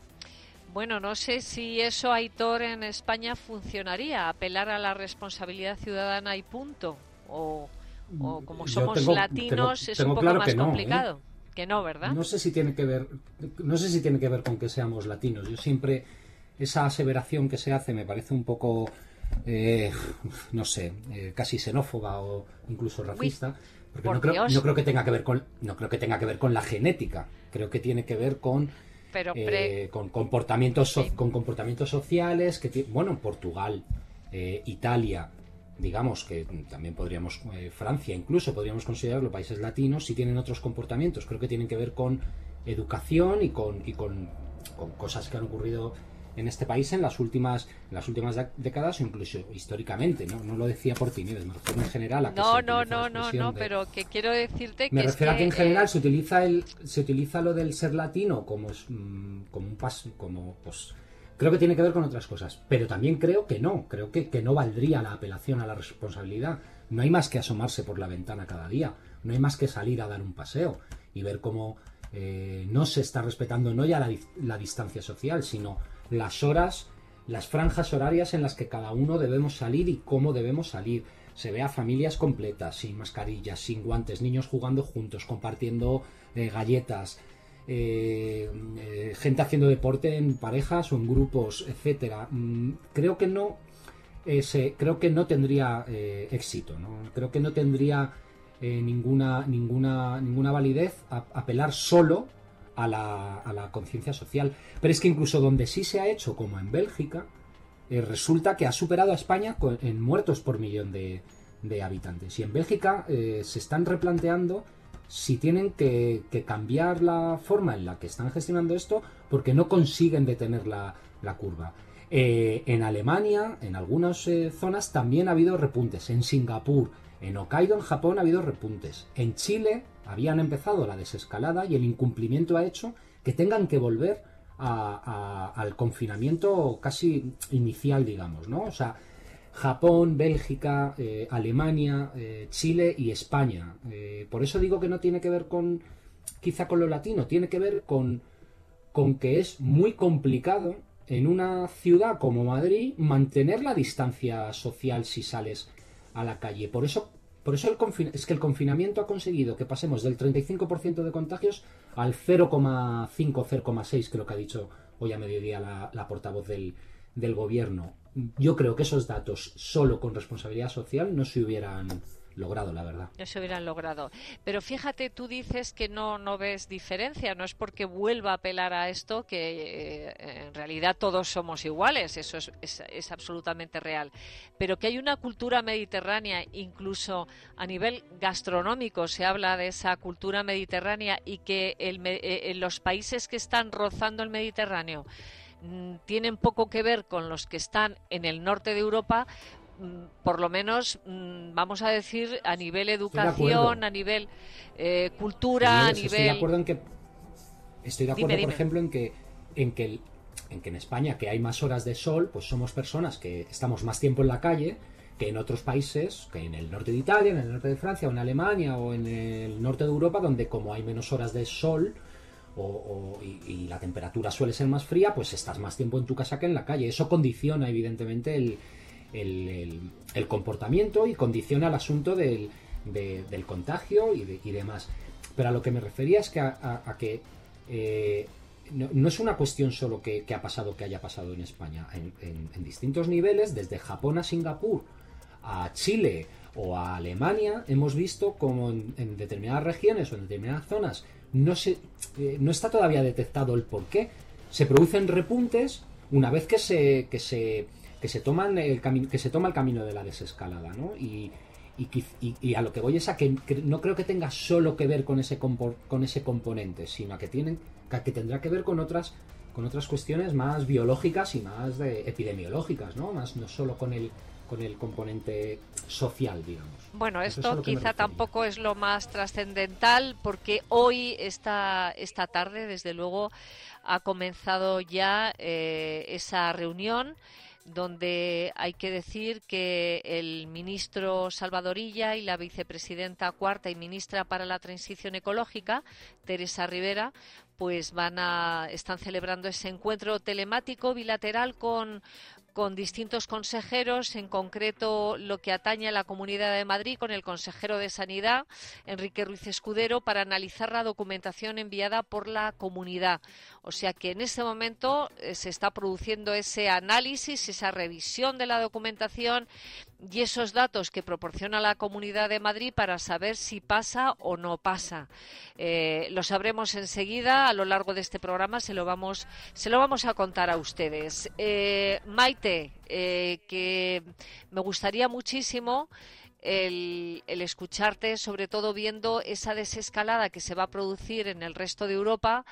Bueno, no sé si eso, Aitor, en España funcionaría, apelar a la responsabilidad ciudadana y punto, o, o como somos tengo, latinos tengo, es tengo un poco claro más que no, complicado. ¿eh? Que no, ¿verdad? No sé si tiene que ver, no sé si tiene que ver con que seamos latinos. Yo siempre, esa aseveración que se hace me parece un poco, eh, no sé, eh, casi xenófoba o incluso racista. Uy, porque no creo, no creo que tenga que ver con, no creo que tenga que ver con la genética. Creo que tiene que ver con Pero pre... eh, con comportamientos so, sí. con comportamientos sociales que bueno, Portugal, eh, Italia, digamos que también podríamos, eh, Francia incluso podríamos considerarlo países latinos, si tienen otros comportamientos. Creo que tienen que ver con educación y con y con, con cosas que han ocurrido en este país en las últimas en las últimas décadas o incluso históricamente. No, no lo decía por ti, me refiero en general a que no se no no no no de... pero que quiero decirte que me refiero es a que en que, general eh... se utiliza el se utiliza lo del ser latino como como un paso, como pues creo que tiene que ver con otras cosas, pero también creo que no creo que, que no valdría la apelación a la responsabilidad. No hay más que asomarse por la ventana cada día, no hay más que salir a dar un paseo y ver cómo eh, no se está respetando no ya la, la distancia social, sino las horas, las franjas horarias en las que cada uno debemos salir y cómo debemos salir. Se ve a familias completas, sin mascarillas, sin guantes, niños jugando juntos, compartiendo eh, galletas, eh, eh, gente haciendo deporte en parejas o en grupos, etcétera. Mm, creo que no, eh, se, creo que no tendría eh, éxito, ¿no? Creo que no tendría eh, ninguna, ninguna, ninguna validez a, apelar solo a la, a la conciencia social. Pero es que incluso donde sí se ha hecho, como en Bélgica, eh, resulta que ha superado a España con, en muertos por millón de, de habitantes. Y en Bélgica eh, se están replanteando si tienen que, que cambiar la forma en la que están gestionando esto porque no consiguen detener la, la curva. Eh, en Alemania, en algunas eh, zonas, también ha habido repuntes. En Singapur, en Hokkaido, en Japón, ha habido repuntes. En Chile habían empezado la desescalada y el incumplimiento ha hecho que tengan que volver a, a, al confinamiento casi inicial, digamos, ¿no? O sea, Japón, Bélgica, eh, Alemania, eh, Chile y España. Eh, por eso digo que no tiene que ver con, quizá con lo latino, tiene que ver con, con que es muy complicado en una ciudad como Madrid mantener la distancia social si sales a la calle. Por eso Por eso el confin- es que el confinamiento ha conseguido que pasemos del treinta y cinco por ciento de contagios al cero coma cinco, cero coma seis, creo que ha dicho hoy a mediodía la, la portavoz del, del gobierno. Yo creo que esos datos solo con responsabilidad social no se hubieran logrado, la verdad. No se hubieran logrado. Pero fíjate, tú dices que no, no ves diferencia, no es porque vuelva a apelar a esto que eh, en realidad todos somos iguales, eso es, es, es absolutamente real. Pero que hay una cultura mediterránea, incluso a nivel gastronómico se habla de esa cultura mediterránea y que el, eh, los países que están rozando el Mediterráneo mmm, tienen poco que ver con los que están en el norte de Europa. Por lo menos, vamos a decir, a nivel educación, a nivel eh, cultura, a nivel... Estoy de acuerdo en que, estoy de acuerdo, dime, por dime. ejemplo, en que, en que, en que en España, que hay más horas de sol, pues somos personas que estamos más tiempo en la calle que en otros países, que en el norte de Italia, en el norte de Francia, o en Alemania, o en el norte de Europa, donde como hay menos horas de sol o, o, y, y la temperatura suele ser más fría, pues estás más tiempo en tu casa que en la calle. Eso condiciona, evidentemente, el... El, el, el comportamiento y condiciona el asunto del, de, del contagio y, de, y demás. Pero a lo que me refería es que a, a, a que eh, no, no es una cuestión solo que, que ha pasado, que haya pasado en España. En, en, en distintos niveles, desde Japón a Singapur, a Chile o a Alemania, hemos visto como en, en determinadas regiones o en determinadas zonas no, se, eh, no está todavía detectado el por qué. Se producen repuntes una vez que se... Que se que se toman el camino que se toma el camino de la desescalada, ¿no? Y, y, y, y a lo que voy es a que, que no creo que tenga solo que ver con ese compo, con ese componente, sino a que tienen que tendrá que ver con otras con otras cuestiones más biológicas y más de, epidemiológicas, ¿no? Más no solo con el con el componente social, digamos. Bueno, esto quizá tampoco es lo más trascendental, porque hoy esta esta tarde, desde luego, ha comenzado ya eh, esa reunión, donde hay que decir que el ministro Salvador Illa y la vicepresidenta cuarta y ministra para la Transición Ecológica, Teresa Rivera, pues van a están celebrando ese encuentro telemático bilateral con con distintos consejeros, en concreto lo que atañe a la Comunidad de Madrid, con el consejero de Sanidad, Enrique Ruiz Escudero, para analizar la documentación enviada por la comunidad. O sea que en este momento eh, se está produciendo ese análisis, esa revisión de la documentación y esos datos que proporciona la Comunidad de Madrid para saber si pasa o no pasa. Eh, lo sabremos enseguida, a lo largo de este programa se lo vamos, se lo vamos a contar a ustedes. Eh, Maite, eh, que me gustaría muchísimo el, el escucharte, sobre todo viendo esa desescalada que se va a producir en el resto de Europa,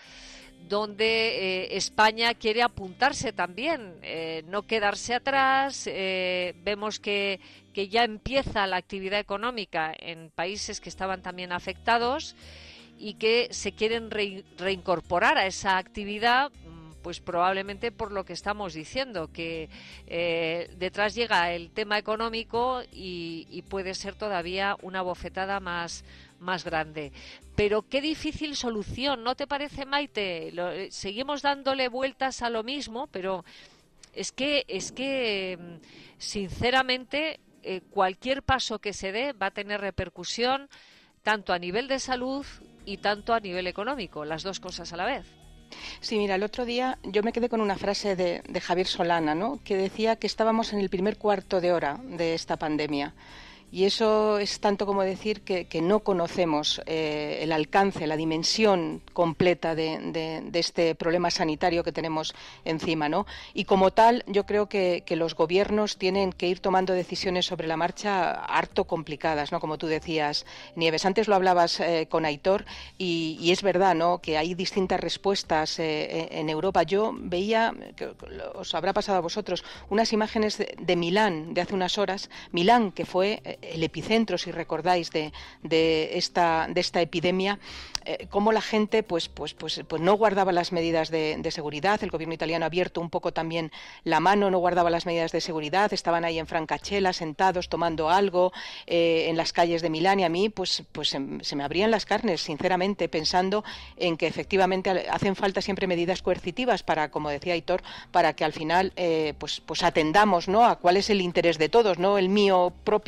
donde eh, España quiere apuntarse también, eh, no quedarse atrás. Eh, vemos que, que ya empieza la actividad económica en países que estaban también afectados y que se quieren re, reincorporar a esa actividad, pues probablemente por lo que estamos diciendo, que eh, detrás llega el tema económico y, y puede ser todavía una bofetada más más grande. Pero qué difícil solución, ¿no te parece, Maite? Lo, seguimos dándole vueltas a lo mismo, pero es que, es que sinceramente, eh, cualquier paso que se dé va a tener repercusión tanto a nivel de salud y tanto a nivel económico, las dos cosas a la vez. Sí, mira, el otro día yo me quedé con una frase de, de Javier Solana, ¿no?, que decía que estábamos en el primer cuarto de hora de esta pandemia. Y eso es tanto como decir que, que no conocemos eh, el alcance, la dimensión completa de, de, de este problema sanitario que tenemos encima, ¿no? Y como tal, yo creo que, que los gobiernos tienen que ir tomando decisiones sobre la marcha harto complicadas, ¿no? Como tú decías, Nieves. Antes lo hablabas eh, con Aitor y, y es verdad, ¿no?, que hay distintas respuestas eh, en Europa. Yo veía, que os habrá pasado a vosotros, unas imágenes de, de Milán de hace unas horas. Milán, que fue eh, el epicentro, si recordáis, de, de, esta, de esta epidemia, eh, cómo la gente pues, pues, pues, pues no guardaba las medidas de, de seguridad. El gobierno italiano ha abierto un poco también la mano, no guardaba las medidas de seguridad, estaban ahí en Francachela sentados tomando algo eh, en las calles de Milán, y a mí pues, pues se, se me abrían las carnes, sinceramente, pensando en que efectivamente hacen falta siempre medidas coercitivas para, como decía Aitor, para que al final eh, pues, pues atendamos, ¿no?, a cuál es el interés de todos, no el mío propio porque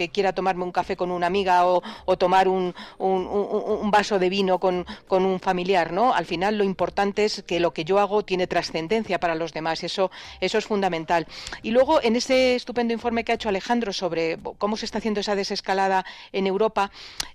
porque quiera tomarme un café con una amiga o, o tomar un, un, un, un vaso de vino con, con un familiar, ¿no? Al final lo importante es que lo que yo hago tiene trascendencia para los demás, eso, eso es fundamental. Y luego, en ese estupendo informe que ha hecho Alejandro sobre cómo se está haciendo esa desescalada en Europa,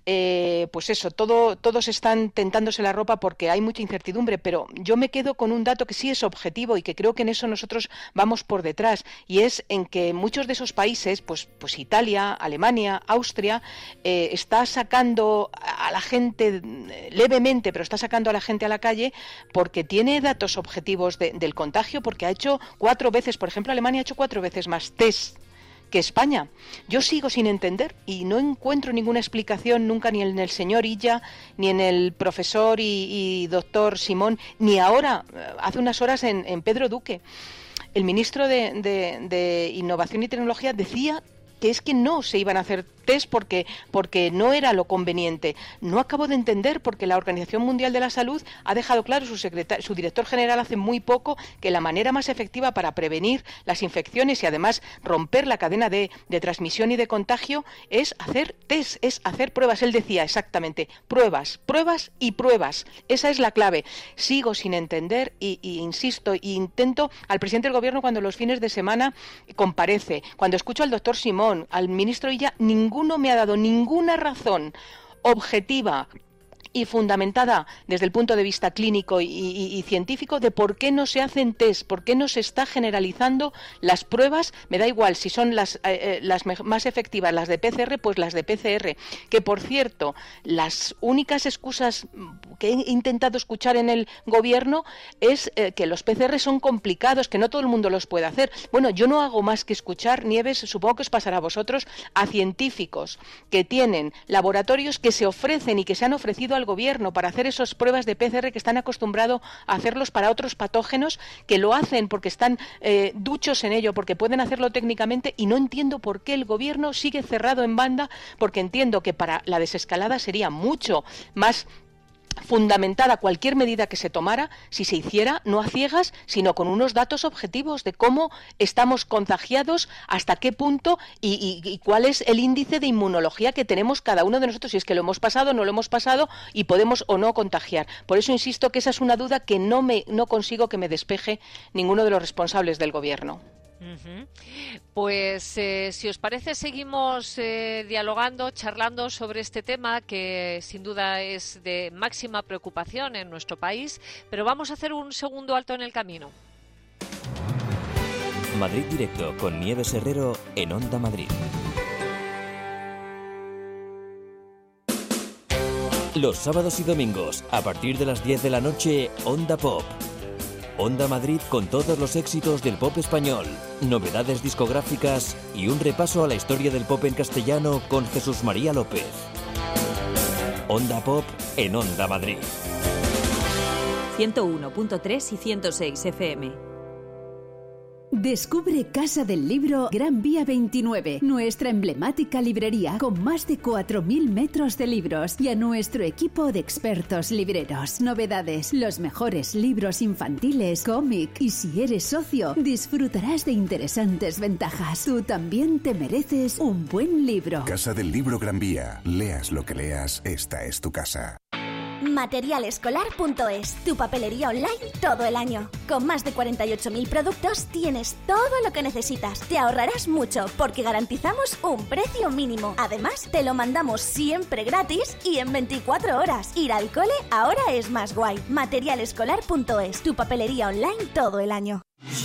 eh, pues eso, todo, todos están tentándose la ropa porque hay mucha incertidumbre, pero yo me quedo con un dato que sí es objetivo y que creo que en eso nosotros vamos por detrás, y es en que muchos de esos países, pues, pues Italia, Alemania, Austria, eh, está sacando a la gente levemente, pero está sacando a la gente a la calle porque tiene datos objetivos de, del contagio, porque ha hecho cuatro veces, por ejemplo, Alemania ha hecho cuatro veces más test que España. Yo sigo sin entender y no encuentro ninguna explicación nunca, ni en el señor Illa, ni en el profesor y, y doctor Simón, ni ahora, hace unas horas en, en Pedro Duque. El ministro de, de, de Innovación y Tecnología decía que es que no se iban a hacer test porque, porque no era lo conveniente. No acabo de entender, porque la Organización Mundial de la Salud ha dejado claro, su, secretario, su director general hace muy poco, que la manera más efectiva para prevenir las infecciones y además romper la cadena de, de transmisión y de contagio es hacer test, es hacer pruebas. Él decía exactamente, pruebas, pruebas y pruebas. Esa es la clave. Sigo sin entender y, y insisto, e intento al presidente del Gobierno cuando los fines de semana comparece, cuando escucho al doctor Simón, al ministro Illa, ninguno me ha dado ninguna razón objetiva y fundamentada desde el punto de vista clínico y, y, y científico de por qué no se hacen test, por qué no se está generalizando las pruebas. Me da igual si son las, eh, las más efectivas las de P C R, pues las de P C R, que por cierto, las únicas excusas que he intentado escuchar en el gobierno es eh, que los P C R son complicados, que no todo el mundo los puede hacer. Bueno, yo no hago más que escuchar, Nieves, supongo que os pasará a vosotros, a científicos que tienen laboratorios que se ofrecen y que se han ofrecido al gobierno para hacer esas pruebas de P C R, que están acostumbrados a hacerlos para otros patógenos, que lo hacen porque están eh, duchos en ello, porque pueden hacerlo técnicamente, y no entiendo por qué el gobierno sigue cerrado en banda, porque entiendo que para la desescalada sería mucho más fundamentada cualquier medida que se tomara si se hiciera no a ciegas, sino con unos datos objetivos de cómo estamos contagiados, hasta qué punto y, y, y cuál es el índice de inmunología que tenemos cada uno de nosotros, si es que lo hemos pasado, no lo hemos pasado y podemos o no contagiar. Por eso insisto que esa es una duda que no me no consigo que me despeje ninguno de los responsables del gobierno. Uh-huh. Pues eh, si os parece seguimos eh, dialogando, charlando sobre este tema que sin duda es de máxima preocupación en nuestro país, pero vamos a hacer un segundo alto en el camino. Madrid Directo con Nieves Herrero en Onda Madrid. Los sábados y domingos a partir de las diez de la noche, Onda Pop. Onda Madrid con todos los éxitos del pop español, novedades discográficas y un repaso a la historia del pop en castellano con Jesús María López. Onda Pop en Onda Madrid. ciento uno punto tres y ciento seis F M. Descubre Casa del Libro Gran Vía veintinueve, nuestra emblemática librería con más de cuatro mil metros de libros, y a nuestro equipo de expertos libreros. Novedades, los mejores libros infantiles, cómic, y si eres socio, disfrutarás de interesantes ventajas. Tú también te mereces un buen libro. Casa del Libro Gran Vía. Leas lo que leas, esta es tu casa. material escolar punto es, tu papelería online todo el año. Con más de cuarenta y ocho mil productos tienes todo lo que necesitas. Te ahorrarás mucho porque garantizamos un precio mínimo. Además, te lo mandamos siempre gratis y en veinticuatro horas. Ir al cole ahora es más guay. material escolar punto es, tu papelería online todo el año.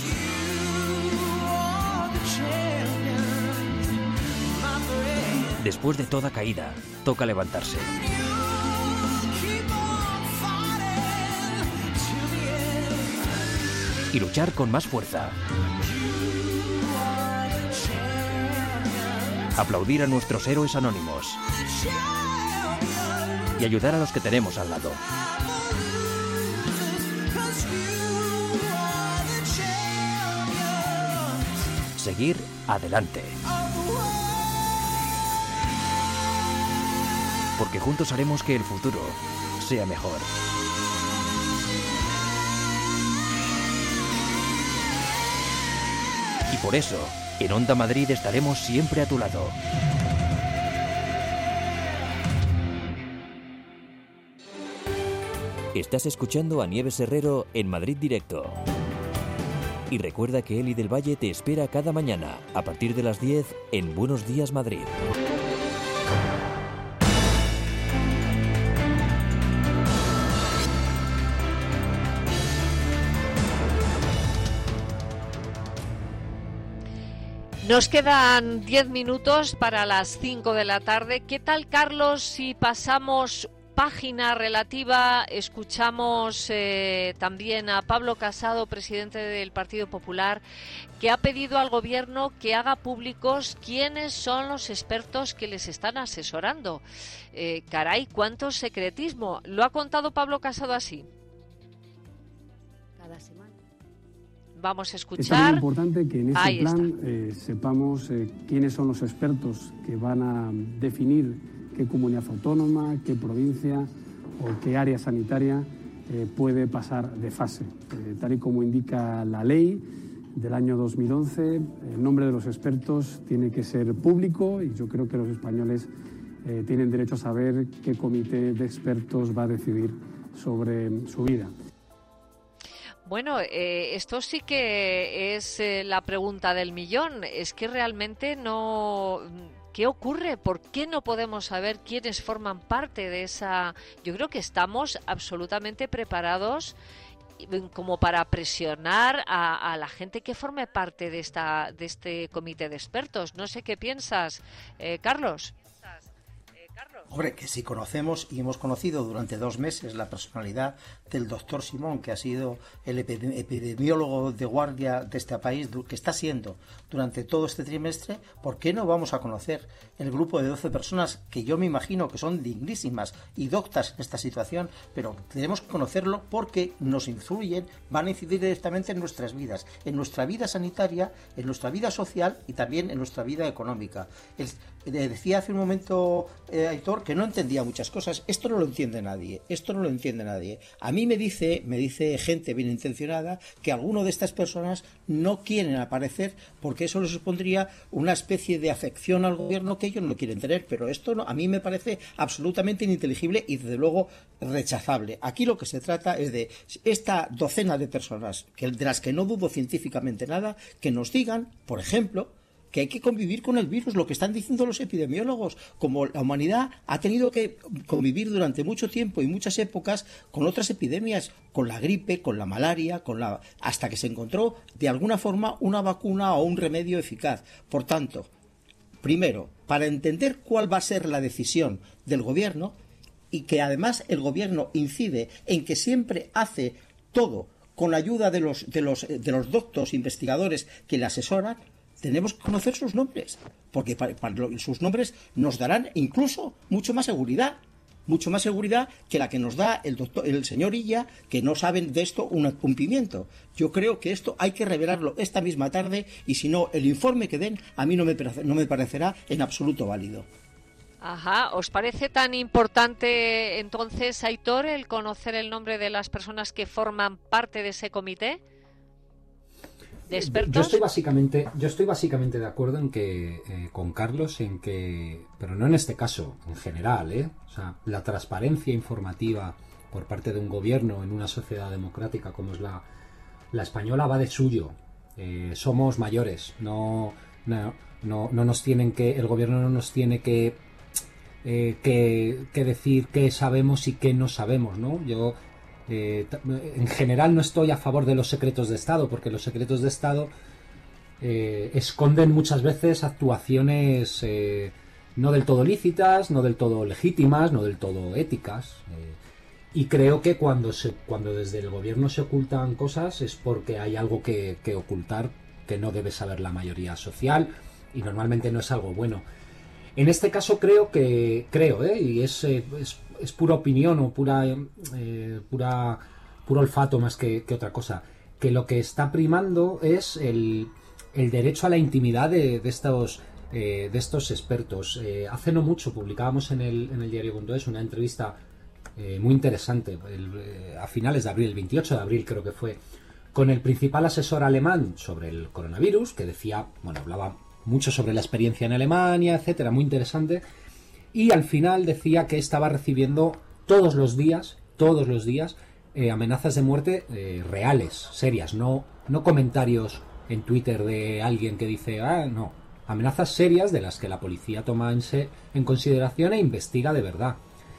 Después de toda caída, toca levantarse. Y luchar con más fuerza. Aplaudir a nuestros héroes anónimos. Y ayudar a los que tenemos al lado. Seguir adelante. Porque juntos haremos que el futuro sea mejor. Y por eso, en Onda Madrid estaremos siempre a tu lado. Estás escuchando a Nieves Herrero en Madrid Directo. Y recuerda que Eli del Valle te espera cada mañana, a partir de las diez, en Buenos Días Madrid. Nos quedan diez minutos para las cinco de la tarde. ¿Qué tal, Carlos, si pasamos página relativa? Escuchamos eh, también a Pablo Casado, presidente del Partido Popular, que ha pedido al Gobierno que haga públicos quiénes son los expertos que les están asesorando. Eh, caray, cuánto secretismo. Lo ha contado Pablo Casado así. Cada semana. Vamos a escuchar. Es también importante que en ese Ahí plan eh, sepamos eh, quiénes son los expertos que van a definir qué comunidad autónoma, qué provincia o qué área sanitaria eh, puede pasar de fase. Eh, tal y como indica la ley del año dos mil once, el nombre de los expertos tiene que ser público y yo creo que los españoles eh, tienen derecho a saber qué comité de expertos va a decidir sobre su vida. Bueno, eh, esto sí que es eh, la pregunta del millón. Es que realmente no... ¿Qué ocurre? ¿Por qué no podemos saber quiénes forman parte de esa...? Yo creo que estamos absolutamente preparados como para presionar a, a la gente que forme parte de esta de este comité de expertos. No sé qué piensas, eh, Carlos. Hombre, que si conocemos y hemos conocido durante dos meses la personalidad del doctor Simón, que ha sido el epidemiólogo de guardia de este país, que está siendo durante todo este trimestre, ¿por qué no vamos a conocer el grupo de doce personas que yo me imagino que son dignísimas y doctas en esta situación? Pero tenemos que conocerlo porque nos influyen, van a incidir directamente en nuestras vidas, en nuestra vida sanitaria, en nuestra vida social y también en nuestra vida económica. El, decía hace un momento eh, Aitor que no entendía muchas cosas. Esto no lo entiende nadie, esto no lo entiende nadie. A mí me dice, me dice gente bien intencionada que alguno de estas personas no quieren aparecer porque eso les supondría una especie de afección al gobierno que ellos no quieren tener, pero esto no, a mí me parece absolutamente ininteligible y desde luego rechazable. Aquí lo que se trata es de esta docena de personas, que de las que no dudo científicamente nada, que nos digan, por ejemplo, que hay que convivir con el virus, lo que están diciendo los epidemiólogos, como la humanidad ha tenido que convivir durante mucho tiempo y muchas épocas con otras epidemias, con la gripe, con la malaria, con la hasta que se encontró de alguna forma una vacuna o un remedio eficaz. Por tanto, primero, para entender cuál va a ser la decisión del gobierno y que además el gobierno incide en que siempre hace todo con la ayuda de los de los de los doctores investigadores que le asesoran, tenemos que conocer sus nombres, porque para, para sus nombres nos darán incluso mucho más seguridad, mucho más seguridad que la que nos da el doctor, el señor Illa, que no saben de esto un cumplimiento. Yo creo que esto hay que revelarlo esta misma tarde y si no, el informe que den a mí no me, no me parecerá en absoluto válido. Ajá, ¿os parece tan importante entonces, Aitor, el conocer el nombre de las personas que forman parte de ese comité de expertos? Yo estoy básicamente, yo estoy básicamente de acuerdo en que eh, con Carlos en que, pero no en este caso, en general, ¿eh? O sea, la transparencia informativa por parte de un gobierno en una sociedad democrática como es la, la española va de suyo. Eh, somos mayores, no, no, no, no nos tienen que, el gobierno no nos tiene que, eh, que, que decir qué sabemos y qué no sabemos, ¿no? Yo Eh, en general no estoy a favor de los secretos de Estado, porque los secretos de Estado eh, esconden muchas veces actuaciones eh, no del todo lícitas, no del todo legítimas, no del todo éticas, eh, y creo que cuando se, cuando desde el gobierno se ocultan cosas es porque hay algo que, que ocultar que no debe saber la mayoría social y normalmente no es algo bueno. En este caso creo que creo ¿eh? y es, eh, es es pura opinión o pura eh, pura puro olfato más que, que otra cosa, que lo que está primando es el, el derecho a la intimidad de, de estos eh, de estos expertos. Eh, hace no mucho publicábamos en el en el diario.es una entrevista eh, muy interesante el, eh, a finales de abril, el veintiocho de abril creo que fue, con el principal asesor alemán sobre el coronavirus, que decía, bueno, hablaba mucho sobre la experiencia en Alemania, etcétera, muy interesante. Y al final decía que estaba recibiendo todos los días todos los días eh, amenazas de muerte eh, reales, serias, no, no comentarios en Twitter de alguien que dice, ah, no, amenazas serias de las que la policía toma en, se, en consideración e investiga de verdad.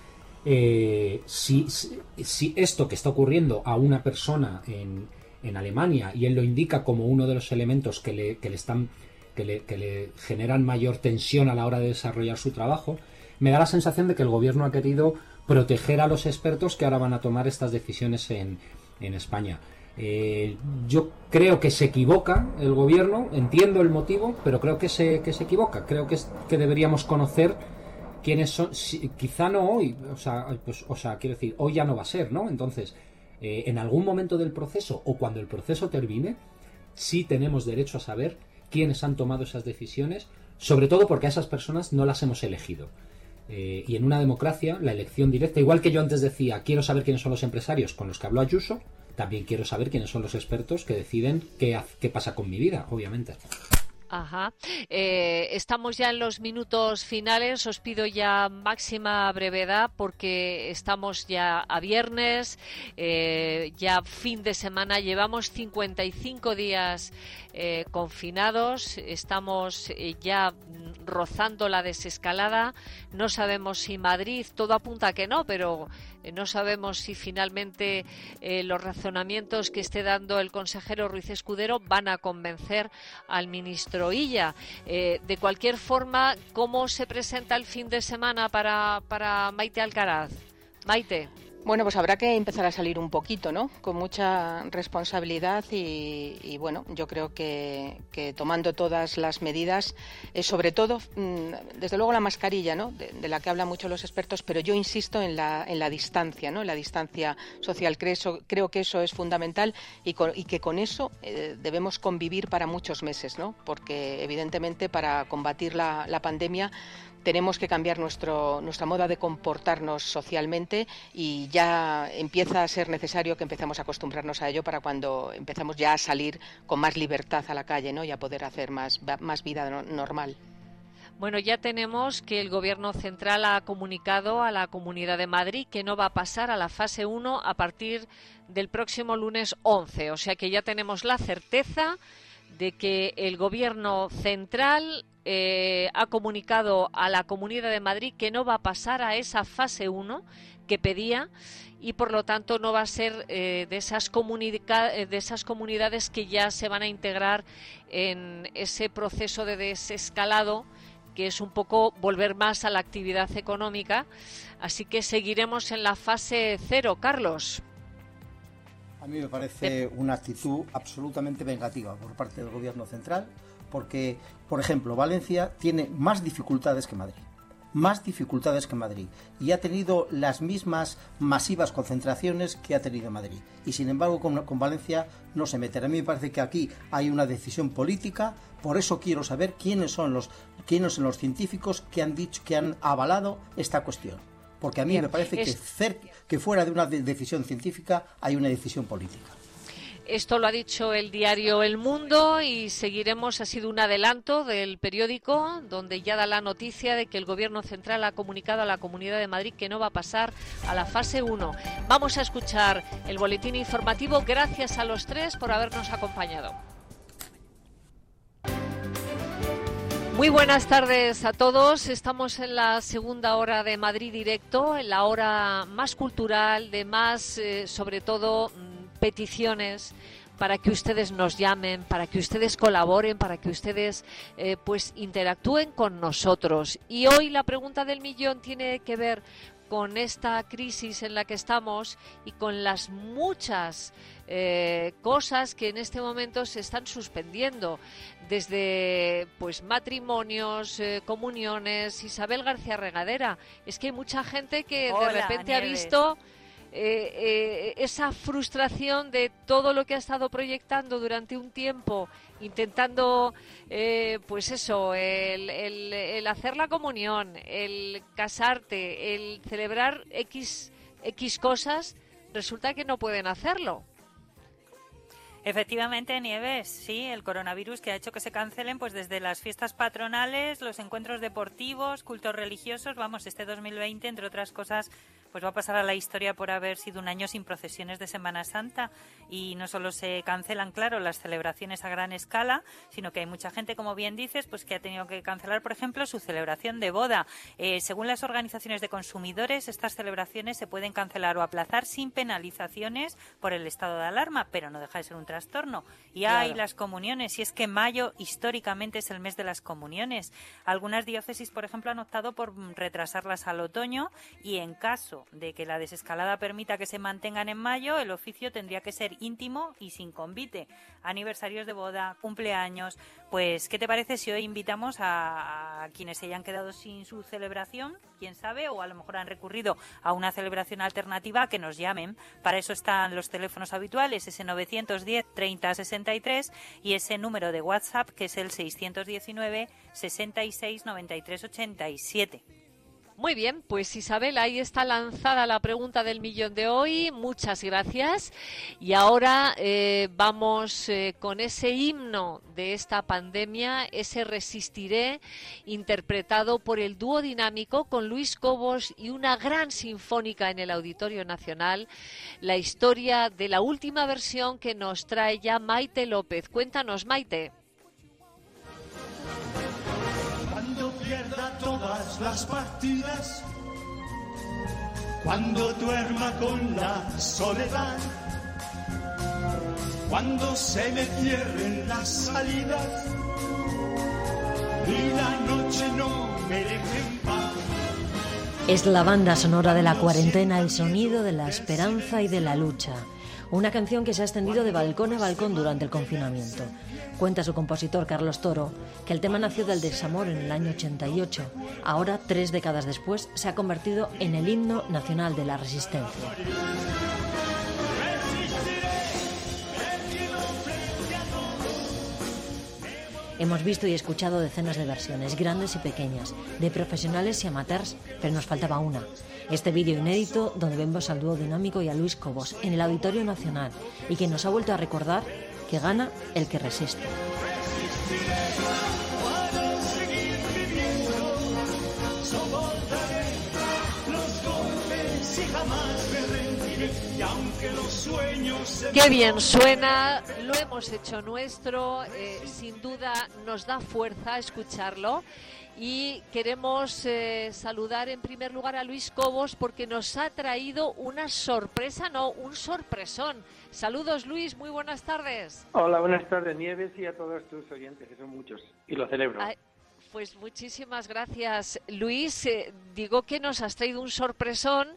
Eh, si, si, si esto que está ocurriendo a una persona en, en Alemania, y él lo indica como uno de los elementos que le, que le están que le, que le generan mayor tensión a la hora de desarrollar su trabajo, me da la sensación de que el gobierno ha querido proteger a los expertos que ahora van a tomar estas decisiones en, en España. Eh, yo creo que se equivoca el gobierno, entiendo el motivo, pero creo que se, que se equivoca. Creo que, es, que deberíamos conocer quiénes son, si, quizá no hoy, o sea, pues, o sea, quiero decir, hoy ya no va a ser, ¿no? Entonces, eh, en algún momento del proceso o cuando el proceso termine, sí tenemos derecho a saber quiénes han tomado esas decisiones, sobre todo porque a esas personas no las hemos elegido. Eh, y en una democracia, la elección directa, igual que yo antes decía, quiero saber quiénes son los empresarios con los que habló Ayuso, también quiero saber quiénes son los expertos que deciden qué, qué pasa con mi vida, obviamente. Ajá. Eh, estamos ya en los minutos finales. Os pido ya máxima brevedad porque estamos ya a viernes, eh, ya fin de semana. Llevamos cincuenta y cinco días eh, confinados. Estamos eh, ya rozando la desescalada. No sabemos si Madrid, todo apunta a que no, pero eh, no sabemos si finalmente eh, los razonamientos que esté dando el consejero Ruiz Escudero van a convencer al ministro Illa. Eh, de cualquier forma, ¿cómo se presenta el fin de semana para, para Maite Alcaraz? Maite. Bueno, pues habrá que empezar a salir un poquito, ¿no? Con mucha responsabilidad y, y bueno, yo creo que, que tomando todas las medidas, eh, sobre todo, mmm, desde luego la mascarilla, ¿no? De, de la que hablan mucho los expertos, pero yo insisto en la, en la distancia, ¿no? En la distancia social. Creo, eso, creo que eso es fundamental y, con, y que con eso eh, debemos convivir para muchos meses, ¿no? Porque evidentemente para combatir la, la pandemia tenemos que cambiar nuestro, nuestra moda de comportarnos socialmente y ya empieza a ser necesario que empecemos a acostumbrarnos a ello para cuando empezamos ya a salir con más libertad a la calle, ¿no? Y a poder hacer más, más vida normal. Bueno, ya tenemos que el Gobierno central ha comunicado a la Comunidad de Madrid que no va a pasar a la fase uno a partir del próximo lunes once. O sea que ya tenemos la certeza de que el Gobierno central eh, ha comunicado a la Comunidad de Madrid que no va a pasar a esa fase uno que pedía y por lo tanto no va a ser eh, de esas comunica- de esas comunidades que ya se van a integrar en ese proceso de desescalado, que es un poco volver más a la actividad económica. Así que seguiremos en la fase cero, Carlos. A mí me parece una actitud absolutamente vengativa por parte del Gobierno central, porque, por ejemplo, Valencia tiene más dificultades que Madrid, más dificultades que Madrid, y ha tenido las mismas masivas concentraciones que ha tenido Madrid, y sin embargo con, con Valencia no se mete. A mí me parece que aquí hay una decisión política, por eso quiero saber quiénes son los, quiénes son los científicos que han dicho, que han avalado esta cuestión. Porque a mí Bien, me parece es... que, cerca, que fuera de una de- decisión científica hay una decisión política. Esto lo ha dicho el diario El Mundo y seguiremos. Ha sido un adelanto del periódico donde ya da la noticia de que el Gobierno central ha comunicado a la Comunidad de Madrid que no va a pasar a la fase uno. Vamos a escuchar el boletín informativo. Gracias a los tres por habernos acompañado. Muy buenas tardes a todos. Estamos en la segunda hora de Madrid Directo, en la hora más cultural, de más, eh, sobre todo, peticiones para que ustedes nos llamen, para que ustedes colaboren, para que ustedes eh, pues interactúen con nosotros. Y hoy la pregunta del millón tiene que ver con esta crisis en la que estamos y con las muchas eh, cosas que en este momento se están suspendiendo, desde pues matrimonios, eh, comuniones. Isabel García Regadera, es que hay mucha gente que Hola, de repente Nieves. ha visto eh, eh, esa frustración de todo lo que ha estado proyectando durante un tiempo, intentando eh, pues eso, el, el, el hacer la comunión, el casarte, el celebrar X, X cosas, resulta que no pueden hacerlo. Efectivamente, Nieves, sí, el coronavirus que ha hecho que se cancelen pues desde las fiestas patronales, los encuentros deportivos, cultos religiosos. Vamos, este dos mil veinte, entre otras cosas, pues va a pasar a la historia por haber sido un año sin procesiones de Semana Santa. Y no solo se cancelan, claro, las celebraciones a gran escala, sino que hay mucha gente, como bien dices, pues que ha tenido que cancelar, por ejemplo, su celebración de boda. Eh, según las organizaciones de consumidores, estas celebraciones se pueden cancelar o aplazar sin penalizaciones por el estado de alarma, pero no deja de ser un trastorno. Y Claro. hay las comuniones, y es que mayo históricamente es el mes de las comuniones. Algunas diócesis, por ejemplo, han optado por retrasarlas al otoño, y en caso de que la desescalada permita que se mantengan en mayo, el oficio tendría que ser íntimo y sin convite. Aniversarios de boda, cumpleaños. Pues, ¿qué te parece si hoy invitamos a, a quienes se hayan quedado sin su celebración, quién sabe, o a lo mejor han recurrido a una celebración alternativa, a que nos llamen? Para eso están los teléfonos habituales, ese novecientos diez treinta sesenta y tres, y ese número de WhatsApp, que es el seiscientos diecinueve sesenta y seis noventa y tres ochenta y siete. Muy bien, pues Isabel, ahí está lanzada la pregunta del millón de hoy. Muchas gracias. Y ahora eh, vamos eh, con ese himno de esta pandemia, ese Resistiré, interpretado por el dúo dinámico con Luis Cobos y una gran sinfónica en el Auditorio Nacional. La historia de la última versión que nos trae ya Maite López. Cuéntanos, Maite. Cuando pierda todas las partidas, cuando duerma con la soledad, cuando se me cierren las salidas y la noche no me deje en paz. Es la banda sonora de la cuarentena, el sonido de la esperanza y de la lucha. Una canción que se ha extendido de balcón a balcón durante el confinamiento. Cuenta su compositor, Carlos Toro, que el tema nació del desamor en el año ochenta y ocho. Ahora, tres décadas después, se ha convertido en el himno nacional de la resistencia. Hemos visto y escuchado decenas de versiones, grandes y pequeñas, de profesionales y amateurs, pero nos faltaba una. Este vídeo inédito, donde vemos al dúo dinámico y a Luis Cobos en el Auditorio Nacional, y que nos ha vuelto a recordar que gana el que resiste. Qué bien suena, lo hemos hecho nuestro, eh, sin duda nos da fuerza escucharlo. Y queremos eh, saludar en primer lugar a Luis Cobos, porque nos ha traído una sorpresa, no, un sorpresón. Saludos, Luis, muy buenas tardes. Hola, buenas tardes, Nieves, y a todos tus oyentes, que son muchos, y lo celebro. Ay, pues muchísimas gracias, Luis. Eh, digo que nos has traído un sorpresón,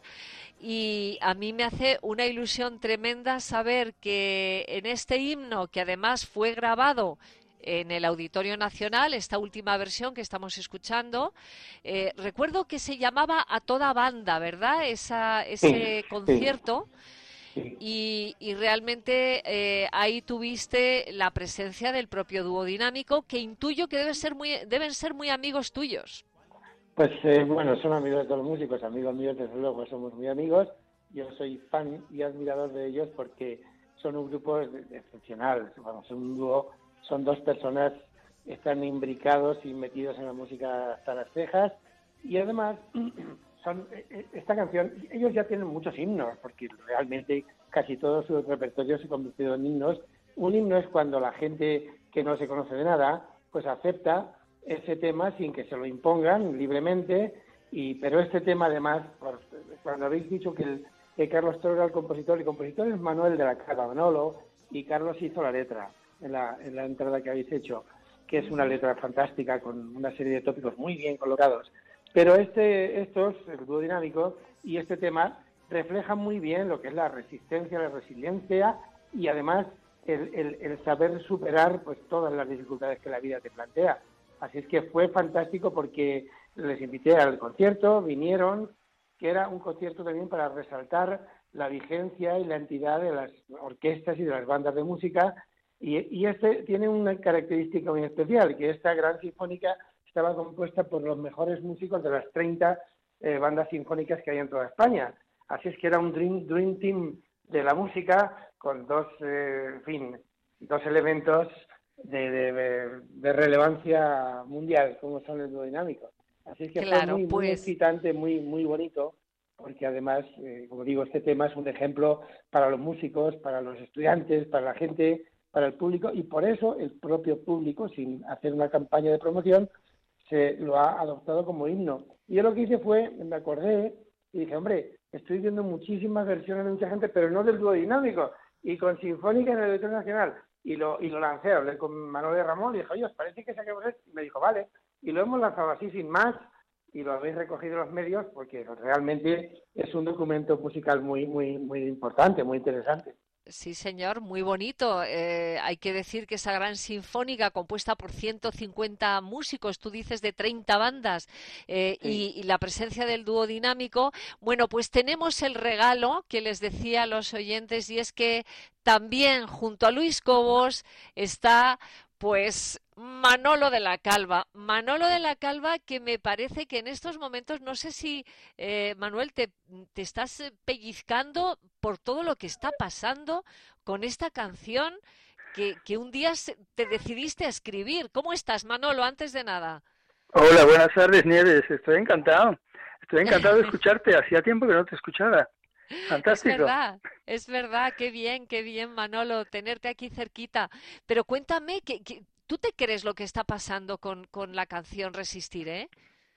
y a mí me hace una ilusión tremenda saber que en este himno, que además fue grabado en el Auditorio Nacional, esta última versión que estamos escuchando, eh, recuerdo que se llamaba A Toda Banda, ¿verdad? Esa, ese sí, concierto. Sí. Y, y realmente eh, ahí tuviste la presencia del propio dúo dinámico, que intuyo que debe ser muy, deben ser muy amigos tuyos. Pues eh, bueno, son amigos de todos los músicos, amigos míos, desde luego somos muy amigos. Yo soy fan y admirador de ellos porque son un grupo excepcional, vamos, son un dúo. Son dos personas que están imbricados y metidos en la música hasta las cejas, y además son esta canción, ellos ya tienen muchos himnos, porque realmente casi todo su repertorio se ha convertido en himnos. Un himno es cuando la gente que no se conoce de nada, pues acepta ese tema sin que se lo impongan libremente, y pero este tema además, por, cuando habéis dicho que, el, que Carlos Toro era el compositor, el compositor es Manuel de la Casa Manolo, y Carlos hizo la letra. En la, en la entrada que habéis hecho, que es una letra fantástica con una serie de tópicos muy bien colocados. Pero este, estos, el dúo dinámico y este tema reflejan muy bien lo que es la resistencia, la resiliencia y además el, el, el saber superar pues todas las dificultades que la vida te plantea. Así es que fue fantástico porque les invité al concierto, vinieron, que era un concierto también para resaltar la vigencia y la entidad de las orquestas y de las bandas de música. Y, y este tiene una característica muy especial, que esta gran sinfónica estaba compuesta por los mejores músicos de las treinta eh, bandas sinfónicas que hay en toda España. Así es que era un dream, dream team de la música con dos, eh, en fin, dos elementos de, de, de relevancia mundial, como son el dúo dinámico. Así es que claro, fue muy, pues... muy excitante, muy, muy bonito. porque además, eh, como digo, este tema es un ejemplo para los músicos, para los estudiantes, para la gente, para el público, y por eso el propio público, sin hacer una campaña de promoción, se lo ha adoptado como himno. Y yo lo que hice fue, me acordé y dije, hombre, estoy viendo muchísimas versiones de mucha gente, pero no del dúo dinámico, y con Sinfónica en el Auditorio Nacional, y lo y lo lancé, hablé con Manuel de Ramón y dije, oye, ¿os parece que saquemos esto? Y me dijo, vale, y lo hemos lanzado así sin más, y lo habéis recogido los medios, porque realmente es un documento musical muy, muy, muy importante, muy interesante. Sí, señor, muy bonito. Eh, hay que decir que esa gran sinfónica compuesta por ciento cincuenta músicos, tú dices de treinta bandas, eh, sí. y, y la presencia del dúo dinámico. Bueno, pues tenemos el regalo que les decía a los oyentes, y es que también junto a Luis Cobos está pues Manolo de la Calva. Manolo de la Calva, que me parece que en estos momentos, no sé si, eh, Manuel, te, te estás pellizcando por todo lo que está pasando con esta canción que, que un día te decidiste a escribir. ¿Cómo estás, Manolo, antes de nada? Hola, buenas tardes, Nieves. Estoy encantado. Estoy encantado de escucharte. Hacía tiempo que no te escuchaba. Fantástico. Es verdad, es verdad, qué bien, qué bien, Manolo, tenerte aquí cerquita. Pero cuéntame, que, que, ¿tú te crees lo que está pasando con, con la canción Resistir, eh?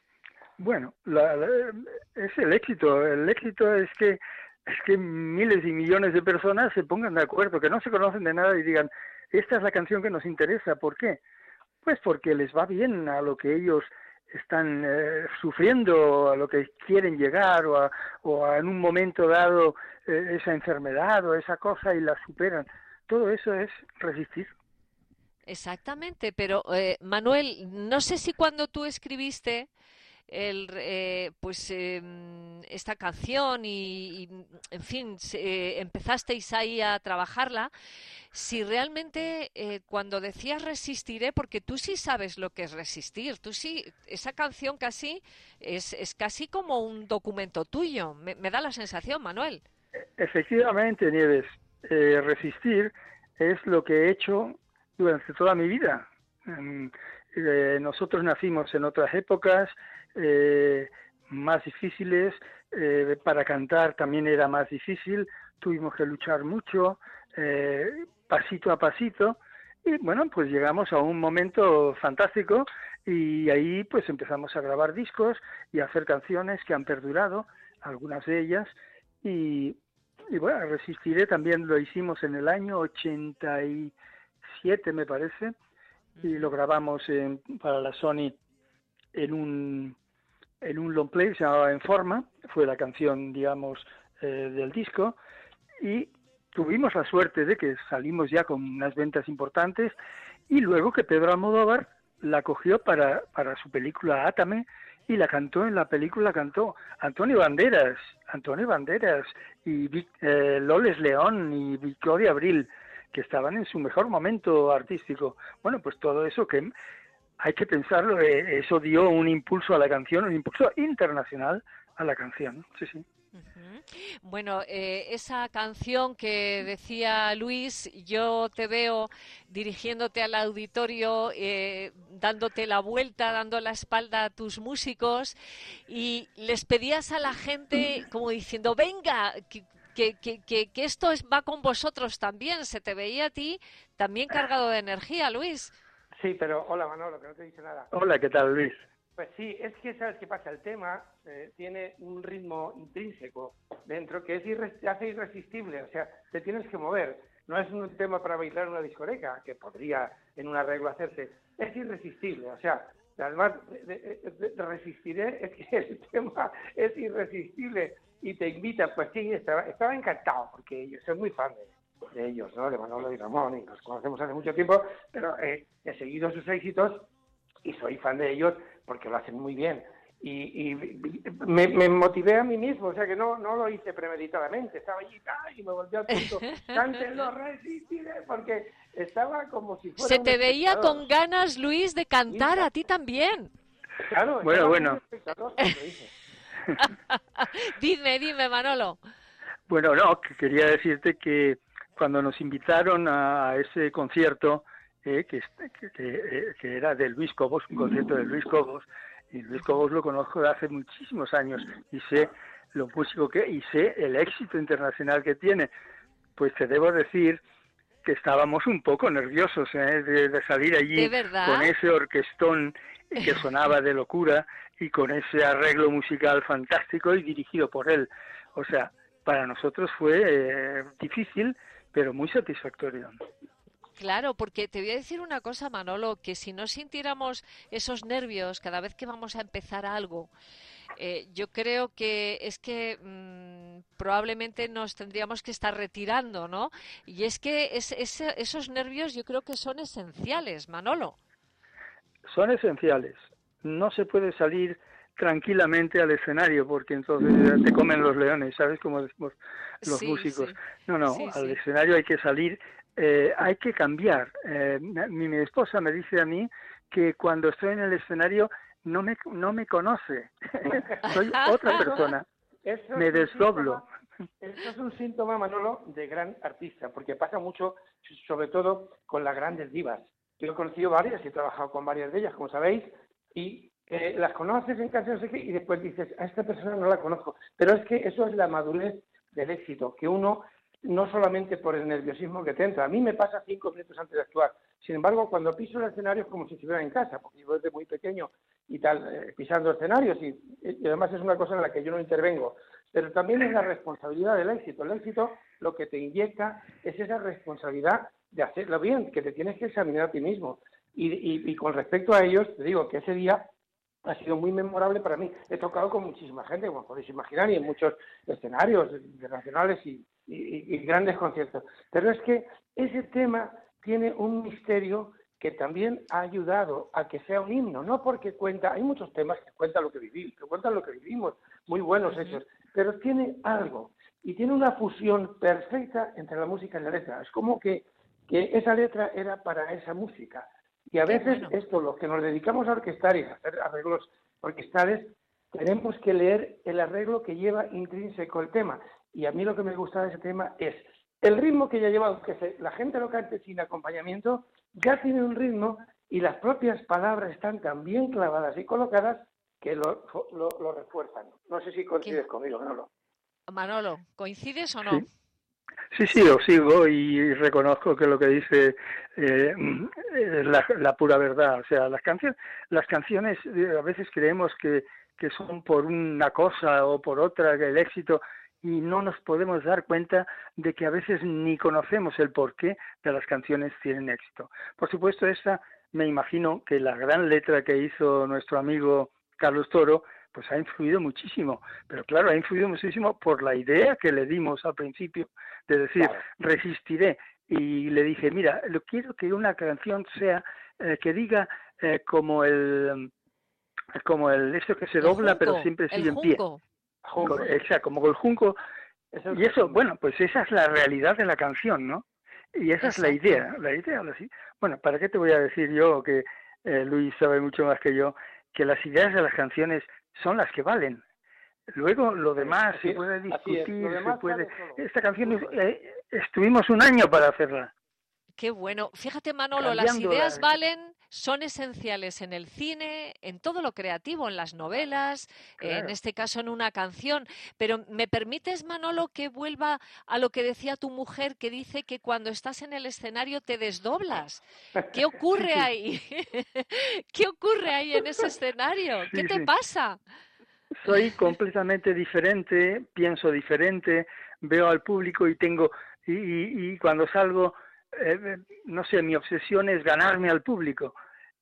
Bueno, la, la, es el éxito. El éxito es que es que miles y millones de personas se pongan de acuerdo, que no se conocen de nada y digan, esta es la canción que nos interesa. ¿Por qué? Pues porque les va bien a lo que ellos están eh, sufriendo, a lo que quieren llegar, o, a, o a en un momento dado eh, esa enfermedad o esa cosa y la superan. Todo eso es resistir. Exactamente, pero eh, Manuel, no sé si cuando tú escribiste el, eh, pues eh, esta canción y, y en fin, eh, empezasteis ahí a trabajarla, si realmente eh, cuando decías resistiré, porque tú sí sabes lo que es resistir, tú sí, esa canción casi es, es casi como un documento tuyo, me, me da la sensación, Manuel. Efectivamente, Nieves, eh, resistir es lo que he hecho durante toda mi vida. Eh, nosotros nacimos en otras épocas eh, más difíciles, eh, para cantar también era más difícil, tuvimos que luchar mucho, eh, pasito a pasito, y bueno, pues llegamos a un momento fantástico y ahí pues empezamos a grabar discos y a hacer canciones que han perdurado, algunas de ellas, y, y bueno, Resistiré también lo hicimos en el año ochenta y siete, me parece, y lo grabamos en, para la Sony en un en un long play, se llamaba En Forma, fue la canción, digamos, eh, del disco, y tuvimos la suerte de que salimos ya con unas ventas importantes, y luego que Pedro Almodóvar la cogió para, para su película Átame, y la cantó en la película, cantó Antonio Banderas, Antonio Banderas, y eh, Loles León y Victoria Abril, que estaban en su mejor momento artístico. Bueno, pues todo eso que hay que pensarlo, eh, eso dio un impulso a la canción, un impulso internacional a la canción, sí, sí. Uh-huh. Bueno, eh, esa canción que decía Luis, yo te veo dirigiéndote al auditorio, eh, dándote la vuelta, dando la espalda a tus músicos, y les pedías a la gente como diciendo, venga, que, que, que, que, que esto es, va con vosotros también. Se te veía a ti también cargado de energía, Luis. Sí, pero hola Manolo, que no te he dicho nada. Hola, ¿qué tal, Luis? Pues sí, es que sabes qué pasa, el tema eh, tiene un ritmo intrínseco dentro que es irre- hace irresistible, o sea, te tienes que mover. No es un tema para bailar en una discoteca, que podría en un arreglo hacerse, es irresistible, o sea, además de, de, de, de resistiré, es que el tema es irresistible y te invita, pues sí, estaba, estaba encantado, porque yo soy muy fan de, de ellos, ¿no? De Manolo y Ramón, y nos conocemos hace mucho tiempo, pero eh, he seguido sus éxitos y soy fan de ellos porque lo hacen muy bien. Y, y me, me motivé a mí mismo, o sea que no, no lo hice premeditadamente, estaba allí y me volví al punto, cántenlo, resistiré, porque estaba como si fuera... Se te veía con ganas, Luis, de cantar a ti también. Claro, bueno, bueno. dime, dime, Manolo. Bueno, no, que quería decirte que cuando nos invitaron a ese concierto, eh, que, que, que, que era de Luis Cobos, un concierto de Luis Cobos, y Luis Cobos lo conozco de hace muchísimos años y sé lo músico que y sé el éxito internacional que tiene, pues te debo decir que estábamos un poco nerviosos, ¿eh? de, de salir allí con ese orquestón que sonaba de locura y con ese arreglo musical fantástico y dirigido por él. O sea, para nosotros fue eh, difícil, pero muy satisfactorio. Claro, porque te voy a decir una cosa, Manolo, que si no sintiéramos esos nervios cada vez que vamos a empezar algo, eh, yo creo que es que mmm, probablemente nos tendríamos que estar retirando, ¿no? Y es que es, es, esos nervios yo creo que son esenciales, Manolo. Son esenciales. No se puede salir tranquilamente al escenario porque entonces te comen los leones, ¿sabes? Como decimos los sí, músicos. Sí. No, no, sí, al sí. escenario hay que salir. Eh, hay que cambiar. Eh, mi, mi esposa me dice a mí que cuando estoy en el escenario no me no me conoce. Soy otra persona. Eso me es desdoblo. Síntoma, eso es un síntoma, Manolo, de gran artista, porque pasa mucho, sobre todo con las grandes divas. Yo he conocido varias y he trabajado con varias de ellas, como sabéis, y eh, las conoces en canciones y después dices, a esta persona no la conozco. Pero es que eso es la madurez del éxito, que uno no solamente por el nerviosismo que te entra. A mí me pasa cinco minutos antes de actuar. Sin embargo, cuando piso el escenario es como si estuviera en casa, porque yo desde muy pequeño y tal, eh, pisando escenarios, y, y además es una cosa en la que yo no intervengo. Pero también es la responsabilidad del éxito. El éxito lo que te inyecta es esa responsabilidad de hacerlo bien, que te tienes que examinar a ti mismo. Y, y, y con respecto a ellos, te digo que ese día ha sido muy memorable para mí. He tocado con muchísima gente, como podéis imaginar, y en muchos escenarios internacionales y Y, y grandes conciertos. Pero es que ese tema tiene un misterio que también ha ayudado a que sea un himno, no porque cuenta, hay muchos temas que cuentan lo que vivimos, que cuentan lo que vivimos, muy buenos uh-huh. hechos, pero tiene algo, y tiene una fusión perfecta entre la música y la letra. Es como que, que esa letra era para esa música. Y a veces bueno. esto, los que nos dedicamos a orquestar y a hacer arreglos orquestales, tenemos que leer el arreglo que lleva intrínseco el tema. Y a mí lo que me gusta de ese tema es el ritmo que ya lleva, aunque se, la gente lo cante sin acompañamiento, ya tiene un ritmo y las propias palabras están tan bien clavadas y colocadas que lo, lo, lo refuerzan. No sé si coincides ¿Qué? conmigo, Manolo. Manolo, ¿coincides o no? Sí. Sí, sí, lo sigo y reconozco que lo que dice eh, es la, la pura verdad. O sea, las canciones, las canciones a veces creemos que, que son por una cosa o por otra, que el éxito, y no nos podemos dar cuenta de que a veces ni conocemos el porqué de las canciones tienen éxito. Por supuesto, esta, me imagino que la gran letra que hizo nuestro amigo Carlos Toro, pues ha influido muchísimo. Pero claro, ha influido muchísimo por la idea que le dimos al principio, de decir, claro. resistiré. Y le dije, mira, lo quiero que una canción sea, eh, que diga eh, como el, como el, esto que se el dobla, junco, pero siempre sigue en pie. Junco. Exacto, como el junco. Eso y eso, bueno, pues esa es la realidad de la canción, ¿no? Y esa Exacto. es la idea, la idea, ¿sí? Bueno, ¿para qué te voy a decir yo, que eh, Luis sabe mucho más que yo, que las ideas de las canciones son las que valen? Luego lo demás así se puede es, discutir, se puede... Esta canción, eh, estuvimos un año para hacerla. Qué bueno. Fíjate, Manolo, las ideas la... valen, son esenciales en el cine, en todo lo creativo, en las novelas, claro. en este caso en una canción. Pero ¿me permites, Manolo, que vuelva a lo que decía tu mujer, que dice que cuando estás en el escenario te desdoblas? ¿Qué ocurre ahí? ¿Qué ocurre ahí en ese escenario? ¿Qué sí, te sí. pasa? Soy completamente diferente, pienso diferente, veo al público y tengo... y, y, y cuando salgo... Eh, no sé, mi obsesión es ganarme al público.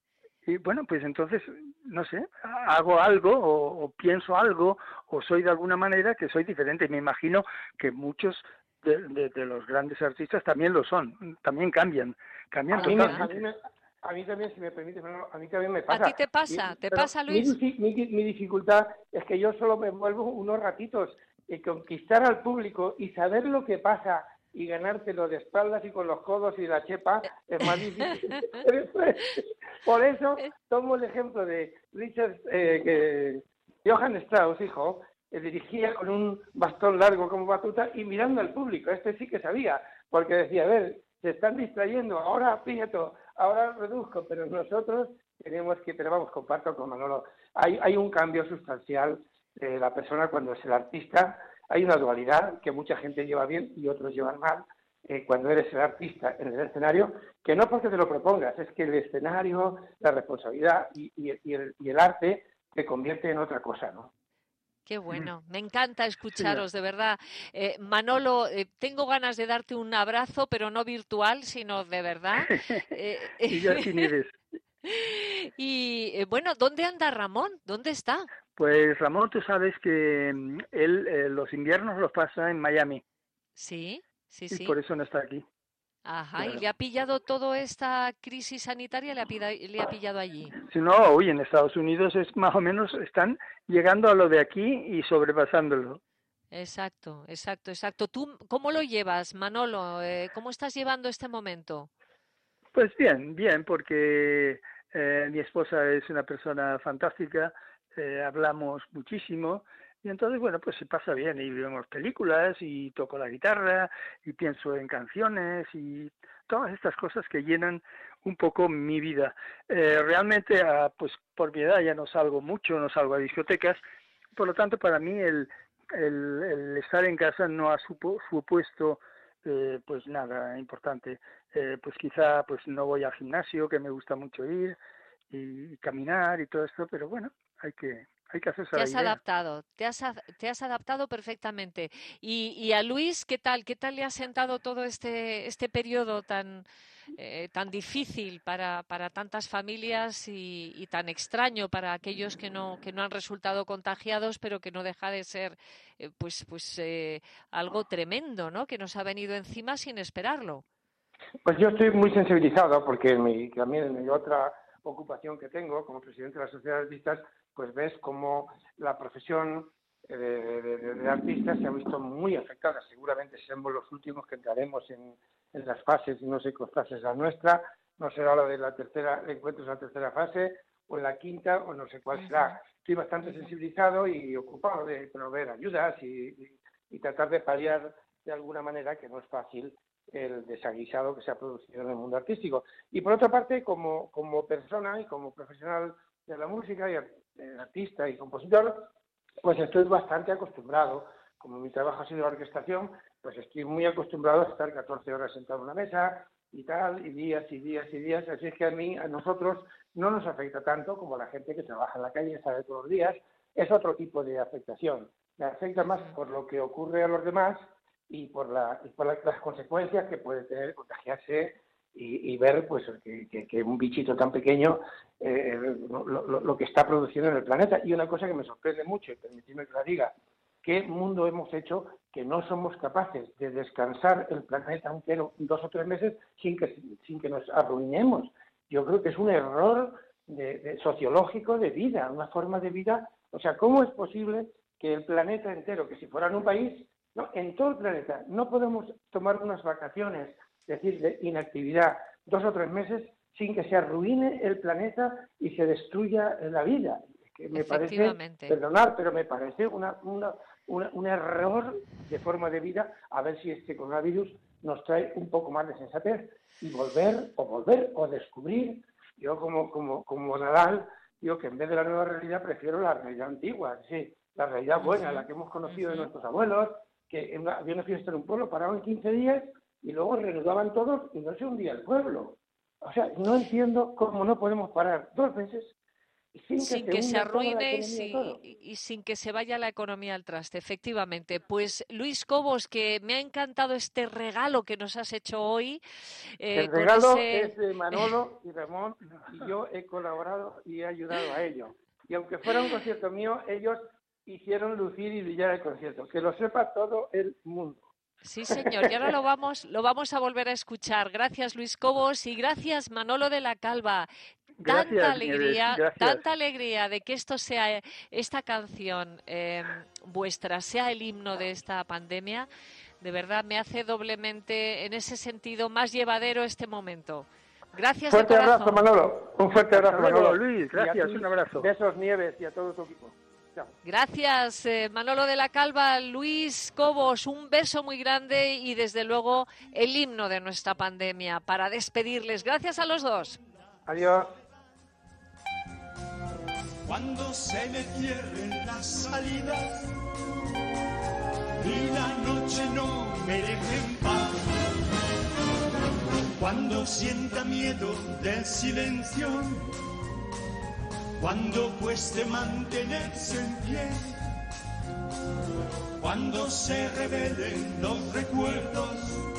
Y bueno, pues entonces, no sé, hago algo o, o pienso algo o soy de alguna manera que soy diferente. Me imagino que muchos de, de, de los grandes artistas también lo son, también cambian, cambian a totalmente. Mí me, a, mí me, a mí también, si me permite, a mí también me pasa. ¿A ti te pasa? ¿Te pasa, Luis? Mi, mi, mi dificultad es que yo solo me envuelvo unos ratitos y conquistar al público y saber lo que pasa y ganártelo de espaldas y con los codos y la chepa es más difícil. Por eso tomo el ejemplo de Richard, eh, que Johann Strauss, hijo, eh, dirigía con un bastón largo como batuta y mirando al público. Este sí que sabía, porque decía, a ver, se están distrayendo, ahora aprieto, ahora reduzco, pero nosotros tenemos que, pero vamos, comparto con Manolo, hay, hay un cambio sustancial eh, la persona cuando es el artista. Hay una dualidad que mucha gente lleva bien y otros llevan mal. Eh, cuando eres el artista en el escenario, que no porque te lo propongas, es que el escenario, la responsabilidad y, y, y, el, y el arte te convierte en otra cosa, ¿no? Qué bueno, me encanta escucharos, de verdad. Eh, Manolo, eh, tengo ganas de darte un abrazo, pero no virtual, sino de verdad. Eh, y yo sin Nieves. Y eh, bueno, ¿dónde anda Ramón? ¿Dónde está? Pues Ramón, tú sabes que él eh, los inviernos los pasa en Miami. Sí, sí, y sí. Y por eso no está aquí. Ajá, claro. ¿Y le ha pillado toda esta crisis sanitaria? ¿Le ha, pida, le ha pillado allí? Si no, hoy en Estados Unidos es más o menos, están llegando a lo de aquí y sobrepasándolo. Exacto, exacto, exacto. ¿Tú cómo lo llevas, Manolo? Eh, ¿Cómo estás llevando este momento? Pues bien, bien, porque eh, mi esposa es una persona fantástica, eh, hablamos muchísimo. Y entonces, bueno, pues se pasa bien y vemos películas y toco la guitarra y pienso en canciones y todas estas cosas que llenan un poco mi vida. Eh, realmente, ah, pues por mi edad ya no salgo mucho, no salgo a discotecas, por lo tanto para mí el, el, el estar en casa no ha supo, supuesto eh, pues nada importante. Eh, pues quizá pues no voy al gimnasio, que me gusta mucho ir y, y caminar y todo esto, pero bueno, hay que... Hay que hacerse te la has idea. adaptado, te has, te has adaptado perfectamente. Y, y a Luis, ¿qué tal? ¿Qué tal le ha sentado todo este este periodo tan eh, tan difícil para, para tantas familias y, y tan extraño para aquellos que no que no han resultado contagiados, pero que no deja de ser eh, pues pues eh, algo tremendo, ¿no? Que nos ha venido encima sin esperarlo. Pues yo estoy muy sensibilizado porque mi, también en mi otra ocupación que tengo como presidente de la Sociedad de Artistas, pues ves cómo la profesión de, de, de, de artistas se ha visto muy afectada. Seguramente seremos los últimos que entraremos en, en las fases, no sé qué fase es la nuestra, no será la de la tercera, encuentros en la tercera fase, o en la quinta, o no sé cuál será. Estoy bastante sensibilizado y ocupado de proveer ayudas y, y, y tratar de paliar de alguna manera, que no es fácil, el desaguisado que se ha producido en el mundo artístico. Y por otra parte, como, como persona y como profesional de la música y artista y compositor, pues estoy bastante acostumbrado, como mi trabajo ha sido la orquestación, pues estoy muy acostumbrado a estar catorce horas sentado en una mesa y tal, y días y días y días, así es que a mí, a nosotros, no nos afecta tanto como a la gente que trabaja en la calle y sale todos los días, es otro tipo de afectación, me afecta más por lo que ocurre a los demás y por, la, y por la, las consecuencias que puede tener contagiarse y, y ver pues que, que, que un bichito tan pequeño eh, lo, lo, lo que está produciendo en el planeta. Y una cosa que me sorprende mucho, y permitidme que la diga, ¿qué mundo hemos hecho que no somos capaces de descansar el planeta entero dos o tres meses sin que, sin que nos arruinemos? Yo creo que es un error de, de sociológico de vida, una forma de vida. O sea, ¿cómo es posible que el planeta entero, que si fuera en un país, no, en todo el planeta, no podemos tomar unas vacaciones, es decir, de inactividad, dos o tres meses, sin que se arruine el planeta y se destruya la vida? Que me parece, perdonar, pero me parece una, una, una, un error de forma de vida, a ver si este coronavirus nos trae un poco más de sensatez y volver, o volver, o descubrir. Yo como, como, como Nadal, digo que en vez de la nueva realidad prefiero la realidad antigua, sí, la realidad buena, la que hemos conocido de nuestros abuelos, que en una, había una fiesta en un pueblo, paraban quince días y luego reanudaban todos y no se hundía el pueblo. O sea, no entiendo cómo no podemos parar dos veces sin, sin que, que se, se arruine y, sin, y, y sin que se vaya la economía al traste, efectivamente. Pues Luis Cobos, que me ha encantado este regalo que nos has hecho hoy. Eh, el regalo con ese... es de Manolo y Ramón, y yo he colaborado y he ayudado a ellos. Y aunque fuera un concierto mío, ellos hicieron lucir y brillar el concierto. Que lo sepa todo el mundo. Sí, señor, y ahora lo vamos, lo vamos a volver a escuchar. Gracias, Luis Cobos, y gracias, Manolo de la Calva. Gracias, tanta alegría, gracias. tanta alegría de que esto sea, esta canción eh, vuestra, sea el himno de esta pandemia. De verdad, me hace doblemente, en ese sentido, más llevadero este momento. Gracias fuerte de corazón. abrazo, Manolo. Un fuerte abrazo, Manolo. Luis, gracias, ti, un abrazo. Besos, Nieves, y a todo tu equipo. Gracias, eh, Manolo de la Calva, Luis Cobos, un beso muy grande y desde luego el himno de nuestra pandemia para despedirles. Gracias a los dos. Adiós. cuando se me cierren las salidas y la noche no me deje en paz, cuando sienta miedo del silencio, cuando cueste mantenerse en pie, cuando se revelen los recuerdos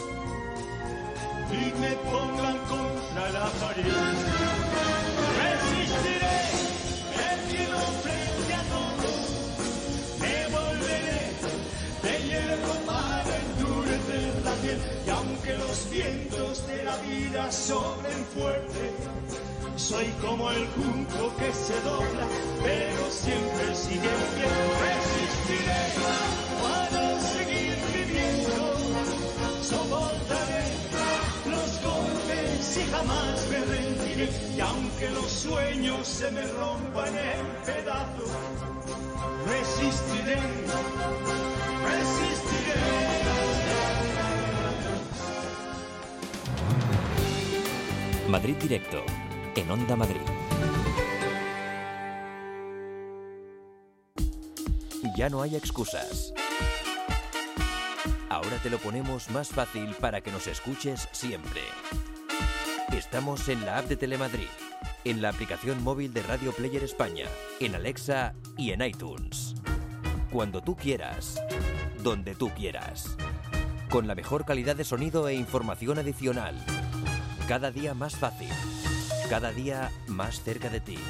y me pongan contra la pared, resistiré el cielo frente a todo, me volveré de hierro para endurecer la piel, y aunque los vientos de la vida soplen fuerte, soy como el junco que se dobla, pero siempre sigue en pie. Resistiré para seguir viviendo, soportaré los golpes y jamás me rendiré. Y aunque los sueños se me rompan en pedazos, resistiré, resistiré. Madrid Directo, en Onda Madrid. Ya no hay excusas. Ahora te lo ponemos más fácil para que nos escuches siempre. Estamos en la app de Telemadrid, en la aplicación móvil de Radio Player España, en Alexa y en iTunes. Cuando tú quieras, donde tú quieras. Con la mejor calidad de sonido e información adicional. Cada día más fácil. Cada día más cerca de ti.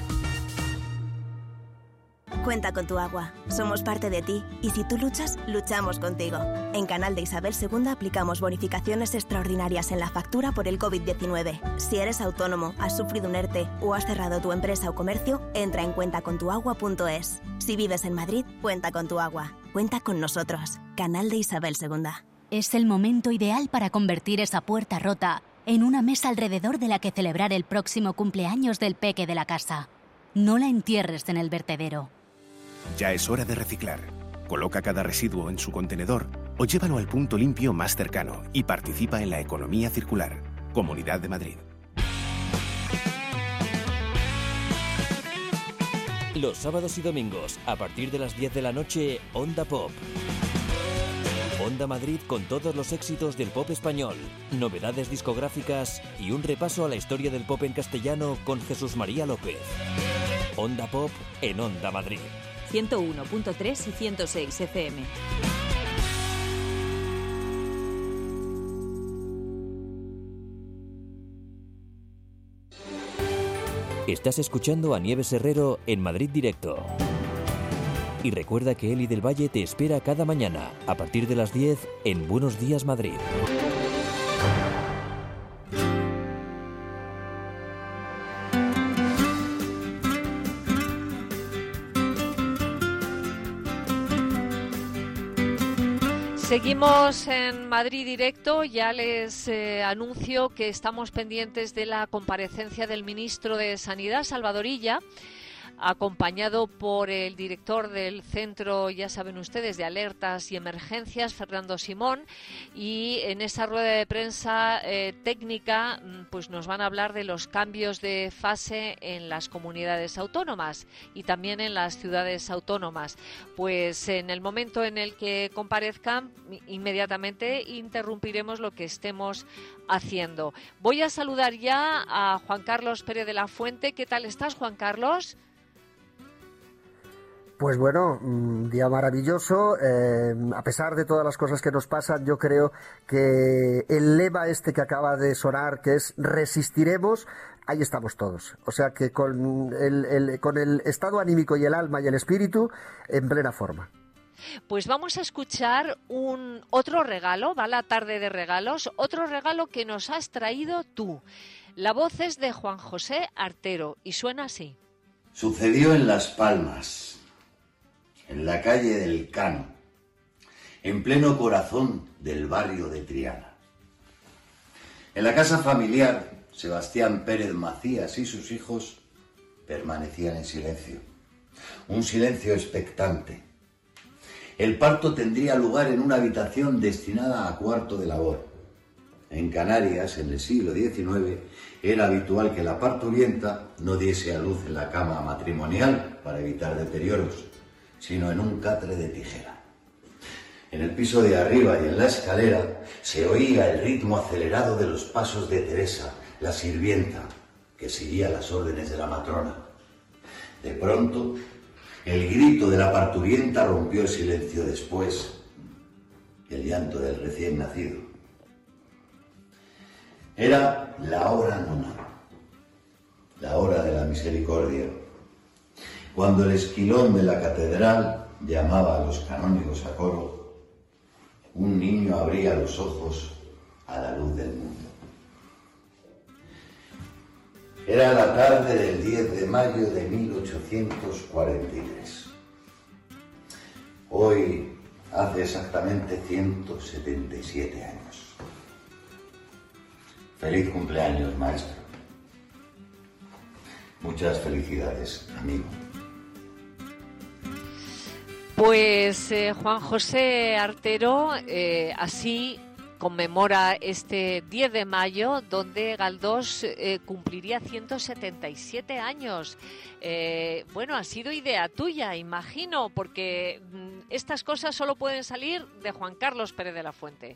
Cuenta con tu agua. Somos parte de ti y si tú luchas, luchamos contigo. En Canal de Isabel segunda aplicamos bonificaciones extraordinarias en la factura por el covid diecinueve. Si eres autónomo, has sufrido un ERTE o has cerrado tu empresa o comercio, entra en cuenta con tu agua punto es. Si vives en Madrid, cuenta con tu agua. Cuenta con nosotros. Canal de Isabel segunda. Es el momento ideal para convertir esa puerta rota en una mesa alrededor de la que celebrar el próximo cumpleaños del peque de la casa. No la entierres en el vertedero. Ya es hora de reciclar. Coloca cada residuo en su contenedor o llévalo al punto limpio más cercano y participa en la economía circular. Comunidad de Madrid. Los sábados y domingos, a partir de las diez de la noche, Onda Pop. Onda Madrid con todos los éxitos del pop español, novedades discográficas y un repaso a la historia del pop en castellano con Jesús María López. Onda Pop en Onda Madrid. ciento uno punto tres y ciento seis F M. Estás escuchando a Nieves Herrero en Madrid Directo. Y recuerda que Eli del Valle te espera cada mañana, a partir de las diez, en Buenos Días Madrid. Seguimos en Madrid Directo. Ya les eh, anuncio que estamos pendientes de la comparecencia del ministro de Sanidad, Salvador Illa, acompañado por el director del Centro, ya saben ustedes, de Alertas y Emergencias, Fernando Simón, y en esa rueda de prensa eh, técnica pues nos van a hablar de los cambios de fase en las comunidades autónomas y también en las ciudades autónomas. Pues en el momento en el que comparezcan, inmediatamente interrumpiremos lo que estemos haciendo. Voy a saludar ya a Juan Carlos Pérez de la Fuente. ¿Qué tal estás, Juan Carlos? Pues bueno, un día maravilloso. Eh, a pesar de todas las cosas que nos pasan, yo creo que el lema este que acaba de sonar, que es resistiremos, ahí estamos todos. O sea que con el, el, con el estado anímico y el alma y el espíritu en plena forma. Pues vamos a escuchar un otro regalo, va la tarde de regalos, otro regalo que nos has traído tú. La voz es de Juan José Artero y suena así. Sucedió en Las Palmas, en la calle del Cano, en pleno corazón del barrio de Triana. En la casa familiar, Sebastián Pérez Macías y sus hijos permanecían en silencio, un silencio expectante. El parto tendría lugar en una habitación destinada a cuarto de labor. En Canarias, en el siglo diecinueve, era habitual que la parturienta no diese a luz en la cama matrimonial, para evitar deterioros, sino en un catre de tijera. En el piso de arriba y en la escalera se oía el ritmo acelerado de los pasos de Teresa, la sirvienta, que seguía las órdenes de la matrona. De pronto, el grito de la parturienta rompió el silencio, después el llanto del recién nacido. Era la hora nona, la hora de la misericordia, cuando el esquilón de la catedral llamaba a los canónigos a coro. Un niño abría los ojos a la luz del mundo. Era la tarde del diez de mayo de mil ochocientos cuarenta y tres. Hoy hace exactamente ciento setenta y siete años. Feliz cumpleaños, maestro. Muchas felicidades, amigo. Pues eh, Juan José Artero, eh, así conmemora este diez de mayo, donde Galdós eh, cumpliría ciento setenta y siete años. Eh, bueno, ha sido idea tuya, imagino, porque mm, estas cosas solo pueden salir de Juan Carlos Pérez de la Fuente.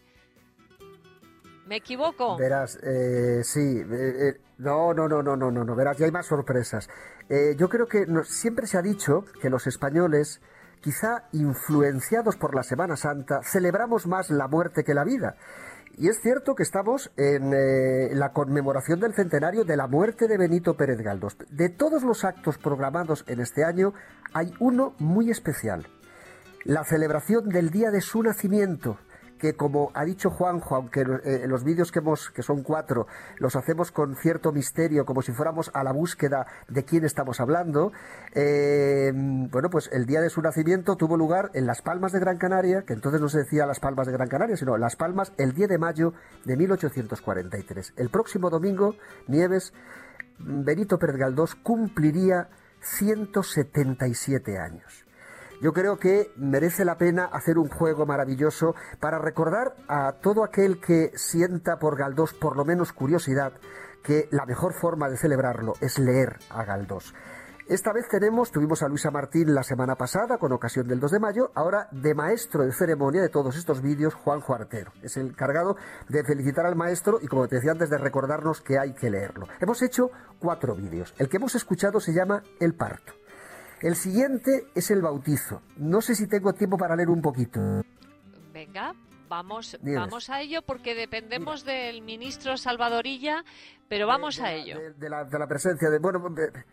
¿Me equivoco? Verás, eh, sí, eh, eh, no, no, no, no, no, no, no, verás, ya hay más sorpresas. Eh, yo creo que no, siempre se ha dicho que los españoles, quizá influenciados por la Semana Santa, celebramos más la muerte que la vida. Y es cierto que estamos en eh, la conmemoración del centenario de la muerte de Benito Pérez Galdós. De todos los actos programados en este año, hay uno muy especial: la celebración del día de su nacimiento, que, como ha dicho Juanjo, aunque eh, los vídeos que hemos, que son cuatro, los hacemos con cierto misterio, como si fuéramos a la búsqueda de quién estamos hablando, eh, bueno, pues el día de su nacimiento tuvo lugar en Las Palmas de Gran Canaria, que entonces no se decía Las Palmas de Gran Canaria, sino Las Palmas, el diez de mayo de mil ochocientos cuarenta y tres. El próximo domingo, Nieves, Benito Pérez Galdós cumpliría ciento setenta y siete años. Yo creo que merece la pena hacer un juego maravilloso para recordar a todo aquel que sienta por Galdós por lo menos curiosidad, que la mejor forma de celebrarlo es leer a Galdós. Esta vez tenemos, tuvimos a Luisa Martín la semana pasada con ocasión del dos de mayo, ahora de maestro de ceremonia de todos estos vídeos, Juanjo Artero. Es el encargado de felicitar al maestro y, como te decía antes, de recordarnos que hay que leerlo. Hemos hecho cuatro vídeos. El que hemos escuchado se llama El parto. El siguiente es el bautizo. No sé si tengo tiempo para leer un poquito. Venga, vamos, Dime. vamos a ello, porque dependemos Mira. del ministro Salvadorilla, pero vamos de, de a la, ello. De, de, la, de la presencia de... Bueno,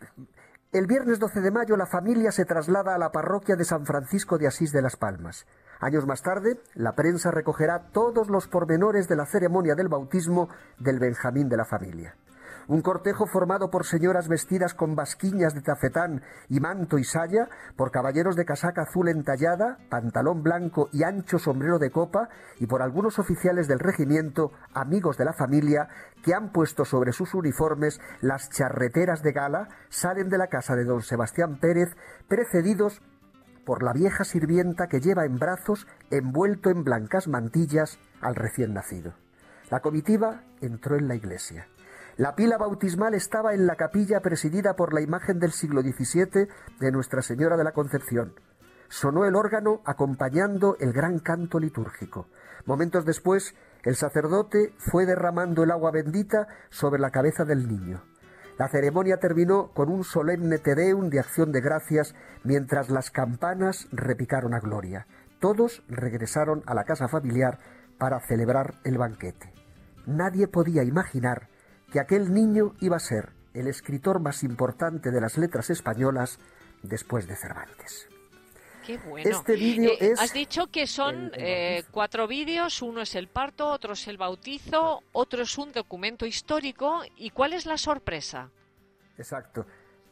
el viernes doce de mayo la familia se traslada a la parroquia de San Francisco de Asís de Las Palmas. Años más tarde, la prensa recogerá todos los pormenores de la ceremonia del bautismo del Benjamín de la familia. Un cortejo formado por señoras vestidas con basquiñas de tafetán y manto y saya, por caballeros de casaca azul entallada, pantalón blanco y ancho sombrero de copa, y por algunos oficiales del regimiento, amigos de la familia, que han puesto sobre sus uniformes las charreteras de gala, salen de la casa de don Sebastián Pérez, precedidos por la vieja sirvienta que lleva en brazos, envuelto en blancas mantillas, al recién nacido. La comitiva entró en la iglesia. La pila bautismal estaba en la capilla presidida por la imagen del siglo diecisiete de Nuestra Señora de la Concepción. Sonó el órgano acompañando el gran canto litúrgico. Momentos después, el sacerdote fue derramando el agua bendita sobre la cabeza del niño. La ceremonia terminó con un solemne Te Deum de acción de gracias, mientras las campanas repicaron a gloria. Todos regresaron a la casa familiar para celebrar el banquete. Nadie podía imaginar que aquel niño iba a ser el escritor más importante de las letras españolas después de Cervantes. Qué bueno. Este vídeo eh, es... Has dicho que son eh, cuatro vídeos, uno es el parto, otro es el bautizo, otro es un documento histórico. ¿Y cuál es la sorpresa? Exacto.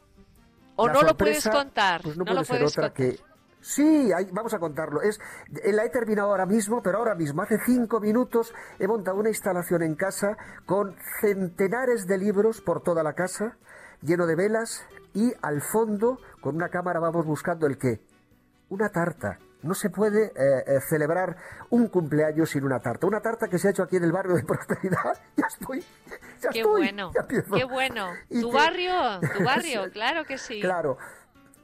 ¿O la no sorpresa, lo puedes contar? Pues no, no puede lo ser puedes otra contar. que... Sí, ahí, vamos a contarlo. Es, la he terminado ahora mismo, pero ahora mismo, hace cinco minutos, he montado una instalación en casa con centenares de libros por toda la casa, lleno de velas, y al fondo, con una cámara, vamos buscando el qué. Una tarta. No se puede eh, eh, celebrar un cumpleaños sin una tarta. Una tarta que se ha hecho aquí en el barrio de Prosperidad. Ya estoy. Ya qué estoy, bueno, ya empiezo. qué bueno. Y ¿Tu que... barrio? ¿Tu barrio? Claro que sí. Claro.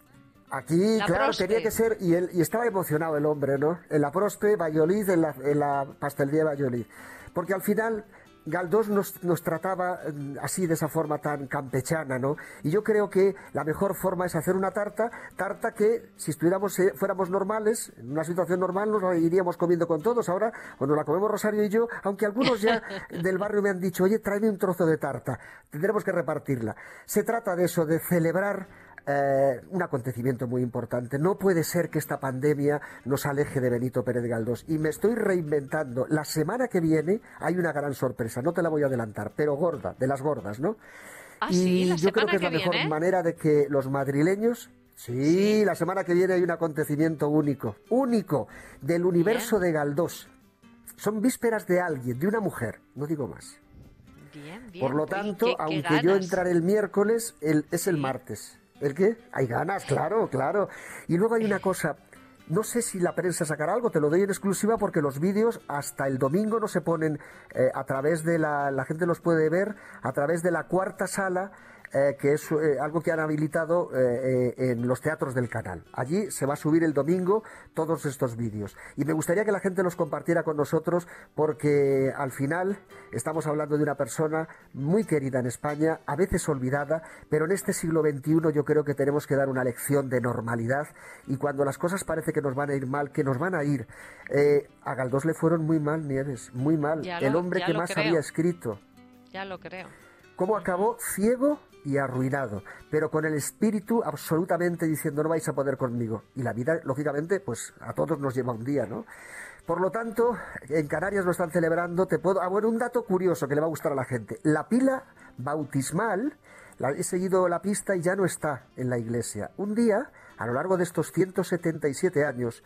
Aquí, La claro, Prospe. tenía que ser, y, él, y estaba emocionado el hombre, ¿no? En la Prospe, Valladolid, en la, en la pastelería de Valladolid. Porque al final Galdós nos, nos trataba así, de esa forma tan campechana, ¿no? Y yo creo que la mejor forma es hacer una tarta, tarta que si estuviéramos, eh, fuéramos normales, en una situación normal, nos la iríamos comiendo con todos. Ahora, o nos la comemos Rosario y yo, aunque algunos ya del barrio me han dicho, oye, tráeme un trozo de tarta, tendremos que repartirla. Se trata de eso, de celebrar Eh, un acontecimiento muy importante. No puede ser que esta pandemia nos aleje de Benito Pérez Galdós. Y me estoy reinventando. La semana que viene hay una gran sorpresa. No te la voy a adelantar, pero gorda, de las gordas, ¿no? Ah, y sí, la yo creo semana que es la que mejor viene. manera de que los madrileños... Sí, sí, la semana que viene hay un acontecimiento único. Único. Del universo Bien. de Galdós. Son vísperas de alguien, de una mujer. No digo más. Bien, bien. Por lo tanto, Oye, qué, aunque qué yo ganas. entraré el miércoles, el, es el Sí. martes. ¿El qué? Hay ganas, claro, claro. Y luego hay una cosa, no sé si la prensa sacará algo, te lo doy en exclusiva porque los vídeos hasta el domingo no se ponen eh, a través de la... La gente los puede ver a través de la cuarta sala, eh, que es eh, algo que han habilitado eh, eh, en los teatros del canal. Allí se va a subir el domingo todos estos vídeos. Y me gustaría que la gente los compartiera con nosotros porque al final estamos hablando de una persona muy querida en España, a veces olvidada, pero en este siglo veintiuno yo creo que tenemos que dar una lección de normalidad y cuando las cosas parece que nos van a ir mal, que nos van a ir. Eh, a Galdós le fueron muy mal, Nieves, muy mal. Ya el lo- hombre ya que lo más creo. había escrito. Ya lo creo. ¿Cómo acabó? Ciego y arruinado, pero con el espíritu absolutamente diciendo no vais a poder conmigo. Y la vida, lógicamente, pues a todos nos lleva un día, ¿no? Por lo tanto, en Canarias lo están celebrando. Te puedo... Ah, bueno, un dato curioso que le va a gustar a la gente. La pila bautismal, la... he seguido la pista y ya no está en la iglesia. Un día, a lo largo de estos ciento setenta y siete años,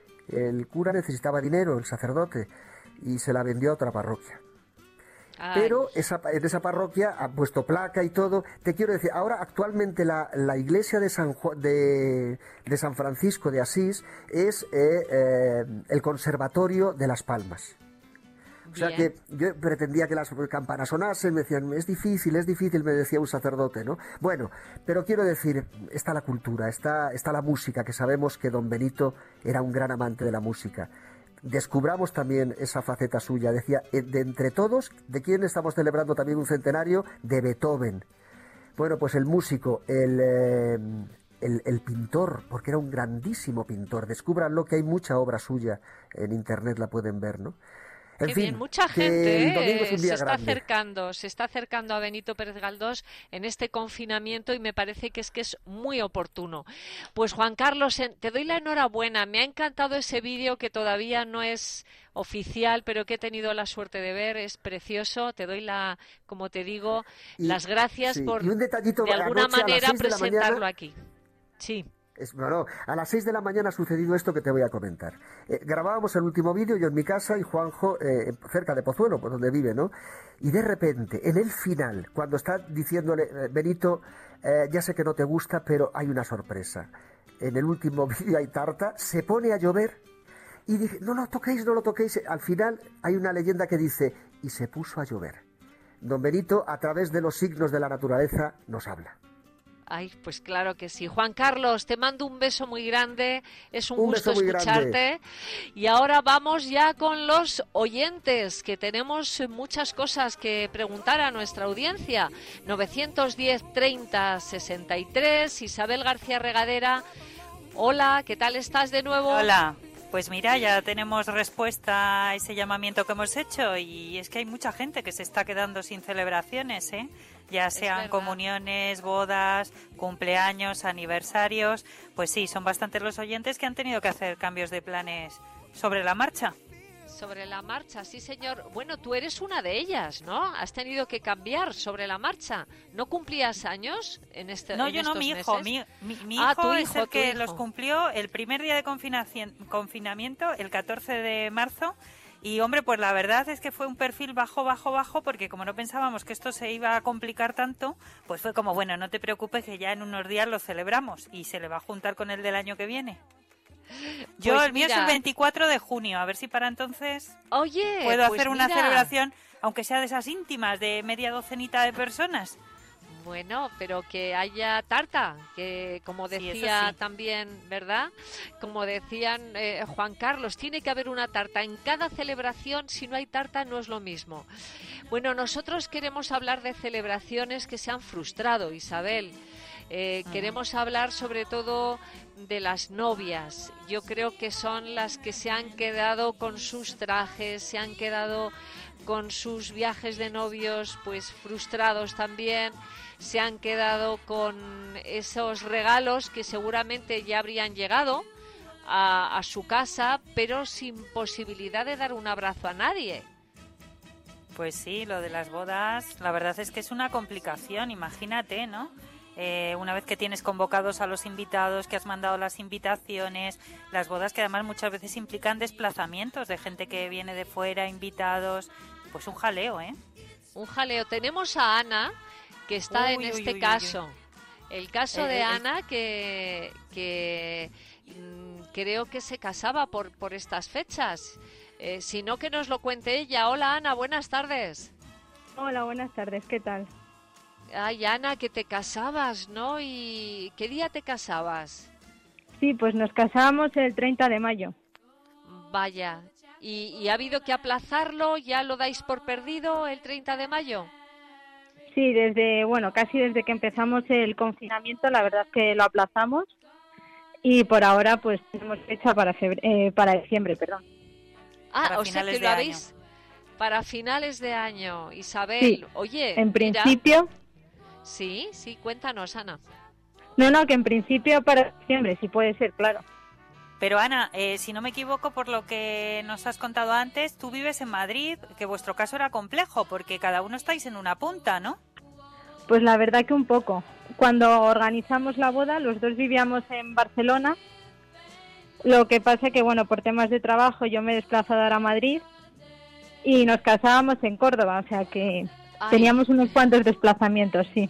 el cura necesitaba dinero, el sacerdote, y se la vendió a otra parroquia. Ay. Pero esa, en esa parroquia ha puesto placa y todo. Te quiero decir, ahora actualmente la, la iglesia de San, Ju- de, de San Francisco de Asís es eh, eh, el conservatorio de Las Palmas. O sea Bien. que yo pretendía que las campanas sonasen, me decían, es difícil, es difícil, me decía un sacerdote, ¿no? Bueno, pero quiero decir, está la cultura, está, está la música, que sabemos que don Benito era un gran amante de la música. Descubramos también esa faceta suya. Decía, eh, de entre todos, ¿de quién estamos celebrando también un centenario? De Beethoven. Bueno, pues el músico, el, eh, el, el pintor, porque era un grandísimo pintor. Descúbranlo, que hay mucha obra suya en internet, la pueden ver, ¿no? En Qué fin, bien, mucha que gente el domingo es un eh, día se está grande. acercando, se está acercando a Benito Pérez Galdós en este confinamiento y me parece que es que es muy oportuno. Pues Juan Carlos, en- te doy la enhorabuena. Me ha encantado ese vídeo que todavía no es oficial, pero que he tenido la suerte de ver. Es precioso. Te doy la, como te digo, Y- las gracias sí, por y un detallito, de alguna anoche a las manera seis de la mañana- presentarlo aquí. Sí. Es, no, no, a las seis de la mañana ha sucedido esto que te voy a comentar. Eh, grabábamos el último vídeo, yo en mi casa y Juanjo eh, cerca de Pozuelo, por donde vive, ¿no? Y de repente, en el final, cuando está diciéndole, eh, Benito, eh, ya sé que no te gusta, pero hay una sorpresa. En el último vídeo hay tarta, se pone a llover y dije, no lo toquéis, no lo toquéis. Al final hay una leyenda que dice, y se puso a llover. Don Benito, a través de los signos de la naturaleza, nos habla. Ay, pues claro que sí. Juan Carlos, te mando un beso muy grande. Es un, Un gusto beso muy escucharte. grande. Y ahora vamos ya con los oyentes, que tenemos muchas cosas que preguntar a nuestra audiencia. novecientos diez, treinta, sesenta y tres. Isabel García Regadera. Hola, ¿qué tal estás de nuevo? Hola. Pues mira, ya tenemos respuesta a ese llamamiento que hemos hecho y es que hay mucha gente que se está quedando sin celebraciones, ¿eh? Ya sean verdad. comuniones, bodas, cumpleaños, aniversarios. Pues sí, son bastantes los oyentes que han tenido que hacer cambios de planes sobre la marcha. Sobre la marcha, sí señor. Bueno, tú eres una de ellas, ¿no? Has tenido que cambiar sobre la marcha. ¿No cumplías años en este No, en yo no, estos mi hijo. meses? Mi, mi, mi Ah, hijo tu es hijo, el tu que hijo. los cumplió el primer día de confinaci- confinamiento, el catorce de marzo. Y hombre, pues la verdad es que fue un perfil bajo, bajo, bajo, porque como no pensábamos que esto se iba a complicar tanto, pues fue como, bueno, no te preocupes que ya en unos días lo celebramos y se le va a juntar con el del año que viene. Yo, Pues el mío es mira. el veinticuatro de junio, a ver si para entonces Oye, puedo pues hacer una mira. celebración, aunque sea de esas íntimas, de media docenita de personas. Bueno, pero que haya tarta, que como decía sí, sí. también, ¿verdad? Como decían eh, Juan Carlos, tiene que haber una tarta. En cada celebración, si no hay tarta, no es lo mismo. Bueno, nosotros queremos hablar de celebraciones que se han frustrado, Isabel. Eh, uh-huh. Queremos hablar sobre todo de las novias. Yo creo que son las que se han quedado con sus trajes, se han quedado con sus viajes de novios pues frustrados también, se han quedado con esos regalos que seguramente ya habrían llegado a, a su casa, pero sin posibilidad de dar un abrazo a nadie. Pues sí, lo de las bodas, la verdad es que es una complicación, imagínate, ¿no? Eh, una vez que tienes convocados a los invitados, que has mandado las invitaciones, las bodas que además muchas veces implican desplazamientos de gente que viene de fuera, invitados, pues un jaleo, ¿eh? Un jaleo. Tenemos a Ana, que está uy, en uy, este uy, caso. Uy, uy. El caso eh, de eh, Ana, que, que mmm, creo que se casaba por, por estas fechas. Eh, si no, que nos lo cuente ella. Hola, Ana, buenas tardes. Hola, buenas tardes, ¿qué tal? Ay, Ana, que te casabas, ¿no? ¿Y qué día te casabas? Sí, pues nos casábamos el treinta de mayo. Vaya, ¿y, y ha habido que aplazarlo? ¿Ya lo dais por perdido el treinta de mayo? Sí, desde, bueno, casi desde que empezamos el confinamiento, la verdad es que lo aplazamos y por ahora pues tenemos fecha para febre- eh, para diciembre, perdón. Ah, Para o sea que lo habéis para finales de año, Isabel. Sí, oye, en mira, principio... Sí, sí, cuéntanos, Ana. No, no, que en principio para diciembre, sí puede ser, claro. Pero Ana, eh, si no me equivoco por lo que nos has contado antes, tú vives en Madrid, que vuestro caso era complejo, porque cada uno estáis en una punta, ¿no? Pues la verdad que un poco. Cuando organizamos la boda, los dos vivíamos en Barcelona. Lo que pasa que, bueno, por temas de trabajo yo me he desplazado ahora a Madrid y nos casábamos en Córdoba, o sea que Ay. teníamos unos cuantos desplazamientos, sí.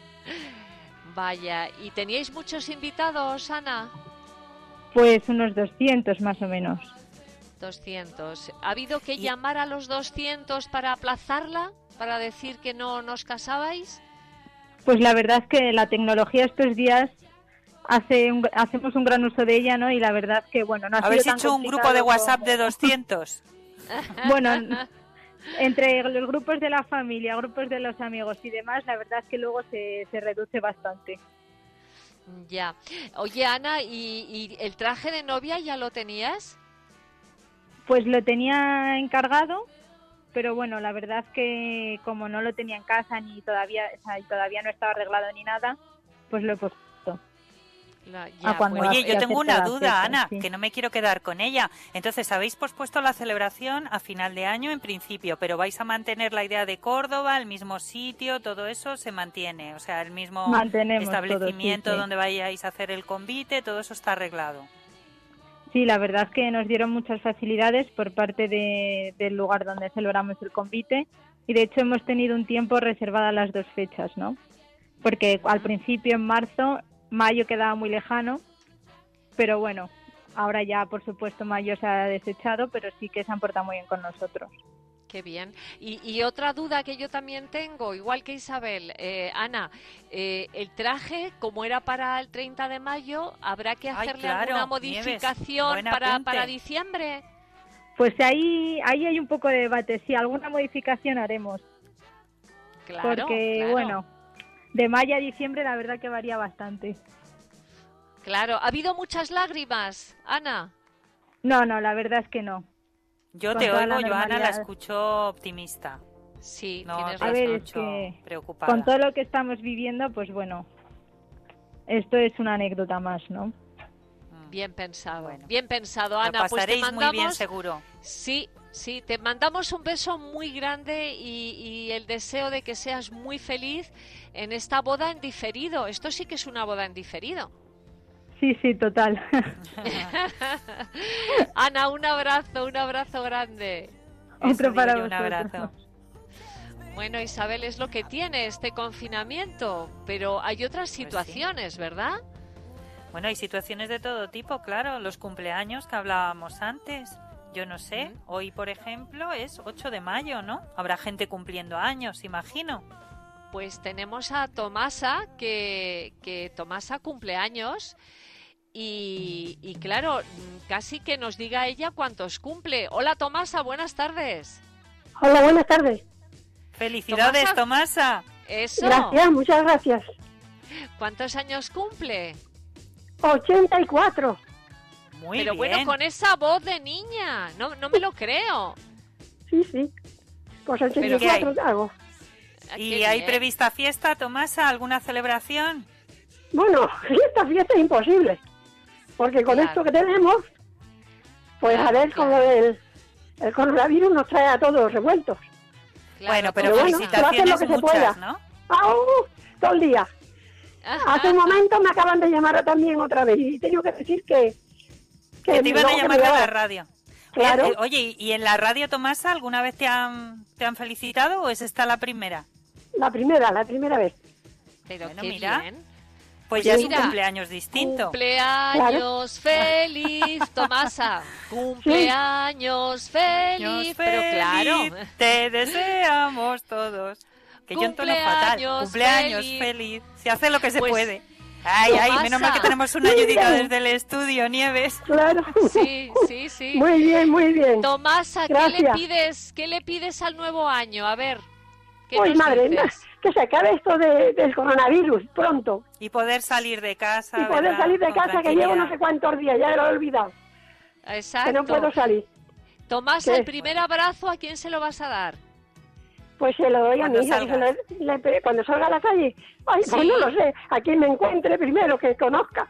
Vaya, ¿y teníais muchos invitados, Ana? Pues unos doscientos más o menos. doscientos. ¿Ha habido que llamar a los doscientos para aplazarla? ¿Para decir que no nos casabais? Pues la verdad es que la tecnología estos días hace un, hacemos un gran uso de ella, ¿no? Y la verdad es que, bueno, no ha ¿Habéis sido tan hecho un grupo de WhatsApp como... de doscientos? Bueno, entre los grupos de la familia, grupos de los amigos y demás, la verdad es que luego se, se reduce bastante. Ya. Oye, Ana, ¿y, ¿y el traje de novia ya lo tenías? Pues lo tenía encargado, pero bueno, la verdad es que como no lo tenía en casa ni todavía, o sea, y todavía no estaba arreglado ni nada, pues lo he puesto. La, ya, pues, Oye, yo tengo una duda, fecha, Ana, sí. que no me quiero quedar con ella. Entonces, habéis pospuesto la celebración a final de año en principio, pero vais a mantener la idea de Córdoba, el mismo sitio, todo eso se mantiene. O sea, el mismo Mantenemos establecimiento todo, sí, sí. donde vayáis a hacer el convite, todo eso está arreglado. Sí, la verdad es que nos dieron muchas facilidades por parte de, del lugar donde celebramos el convite y de hecho hemos tenido un tiempo reservadas las dos fechas, ¿no? Porque al principio en marzo, mayo quedaba muy lejano, pero bueno, ahora ya por supuesto mayo se ha desechado, pero sí que se han portado muy bien con nosotros. Qué bien. Y, y otra duda que yo también tengo, igual que Isabel, eh, Ana, eh, el traje, como era para el treinta de mayo, ¿habrá que Ay, hacerle claro, alguna Nieves, modificación buen para, apunte. para diciembre? Pues ahí, ahí hay un poco de debate, sí, alguna modificación haremos. Claro, Porque, claro. bueno, de mayo a diciembre la verdad que varía bastante. Claro, ¿ha habido muchas lágrimas, Ana? No, no, la verdad es que no. Yo Con te toda oigo, la Joana, la normalidad. escucho optimista. Sí, no, tienes te A ver, es escucho que preocupada. con todo lo que estamos viviendo, pues bueno, esto es una anécdota más, ¿no? Bien pensado, bien pensado, Lo Ana. Pues te pasaréis mandamos, muy bien, seguro. Sí, sí, te mandamos un beso muy grande y, y el deseo de que seas muy feliz en esta boda en diferido. Esto sí que es una boda en diferido. Sí, sí, total. Ana, un abrazo, un abrazo grande. Otro para Un vosotros. abrazo. Bueno, Isabel, es lo que tiene este confinamiento, pero hay otras Pues situaciones, ¿verdad? Bueno, hay situaciones de todo tipo, claro. Los cumpleaños que hablábamos antes. Yo no sé, hoy, por ejemplo, es ocho de mayo, ¿no? Habrá gente cumpliendo años, imagino. pues tenemos a Tomasa, que, que Tomasa cumple años y, y claro, casi que nos diga ella cuántos cumple. Hola Tomasa, buenas tardes. Hola, buenas tardes. Felicidades, Tomasa. Tomasa. Eso. Gracias, muchas gracias. ¿Cuántos años cumple? ochenta y cuatro. Muy Pero bien. bueno, con esa voz de niña, no, no me lo creo. Sí, sí. Pues ochenta y cuatro hago. ¿Y hay prevista fiesta, Tomasa? ¿Alguna celebración? Bueno, esta fiesta es imposible. Porque con Claro. esto que tenemos, pues a ver cómo el, el coronavirus nos trae a todos revueltos. Bueno, pero, bueno, se va a hacer lo felicitaciones que se muchas, pueda. ¿no? ¡Au! Todo el día. Hace un momento me acaban de llamar también otra vez y tengo que decir que... Que te iban no, a que llamar me de la llaman. radio. Claro. Eh, eh, oye, ¿y en la radio, Tomasa, alguna vez te han, te han felicitado o es esta la primera? La primera, la primera vez. Pero Bueno, qué mira. bien. Pues ya es un Mira, cumpleaños distinto. Cumpleaños feliz, Tomasa. Cumpleaños feliz. Pero claro. Te deseamos todos. Que yo en tono fatal. Cumpleaños Cumpleaños feliz. feliz. Se hace lo que se Pues, puede. Ay, ay, Tomasa. menos mal que tenemos una ayudita desde el estudio, Nieves. Claro. Sí, sí, sí. Muy bien, muy bien. Tomasa, ¿qué le Gracias. pides? ¿Qué le pides al nuevo año? A ver. ¿qué Uy, nos madre, dices? na- que se acabe esto de, del coronavirus pronto. Y poder salir de casa. Y poder ¿verdad? salir de Con casa, que llevo no tranquilidad. sé cuántos días, ya lo he olvidado. Exacto. Que no puedo salir. Tomasa, ¿Qué? el primer abrazo, ¿a quién se lo vas a dar? Pues se lo doy a Cuando mi hija, que se salgas. lo- le- cuando salga a la calle. Ay, Sí. pues no lo sé, a quien me encuentre primero, que conozca.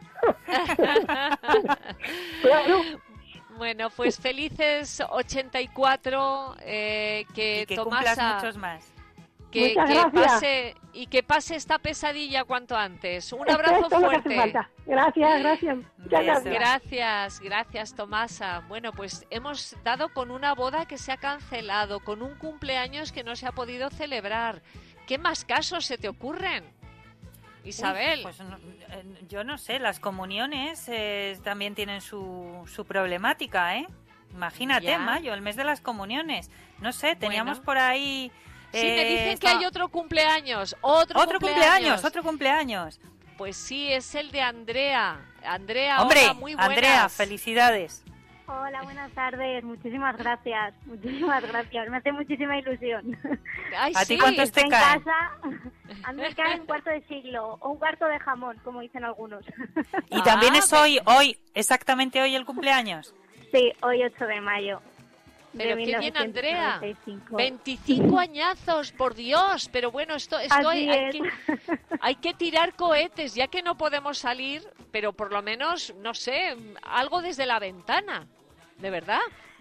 Claro. Bueno, pues felices ochenta y cuatro, eh, que, Y que Tomasa, cumplas muchos más. que, Muchas que gracias. pase y que pase esta pesadilla cuanto antes. Un Esto abrazo es todo lo que hace fuerte. falta. Gracias, gracias. Muchas gracias. Gracias, gracias Tomasa. Bueno, pues hemos dado con una boda que se ha cancelado, con un cumpleaños que no se ha podido celebrar. ¿Qué más casos se te ocurren, Isabel? Uf, pues no- eh, yo no sé, las comuniones eh, también tienen su, su problemática, ¿eh? Imagínate, Ya. mayo, el mes de las comuniones. No sé, teníamos Bueno. por ahí... Sí, me eh, dicen que estaba- hay otro cumpleaños, otro, Otro cumpleaños, otro cumpleaños. Pues sí, es el de Andrea. Andrea, Hombre, hola, muy buenas. Andrea, felicidades. Hola, buenas tardes. Muchísimas gracias. Muchísimas gracias. Me hace muchísima ilusión. Ay, ¿A ti sí. cuántos te en caen? casa, a mí me cae un cuarto de siglo o un cuarto de jamón, como dicen algunos. Y también Ah, es hoy, hoy, exactamente hoy el cumpleaños. Sí, hoy ocho de mayo. Pero de qué bien, Andrea. mil novecientos noventa y cinco. veinticinco añazos, por Dios. Pero bueno, esto, esto hay, Así hay es. que, hay que tirar cohetes, ya que no podemos salir, pero por lo menos, no sé, algo desde la ventana. ¿De verdad?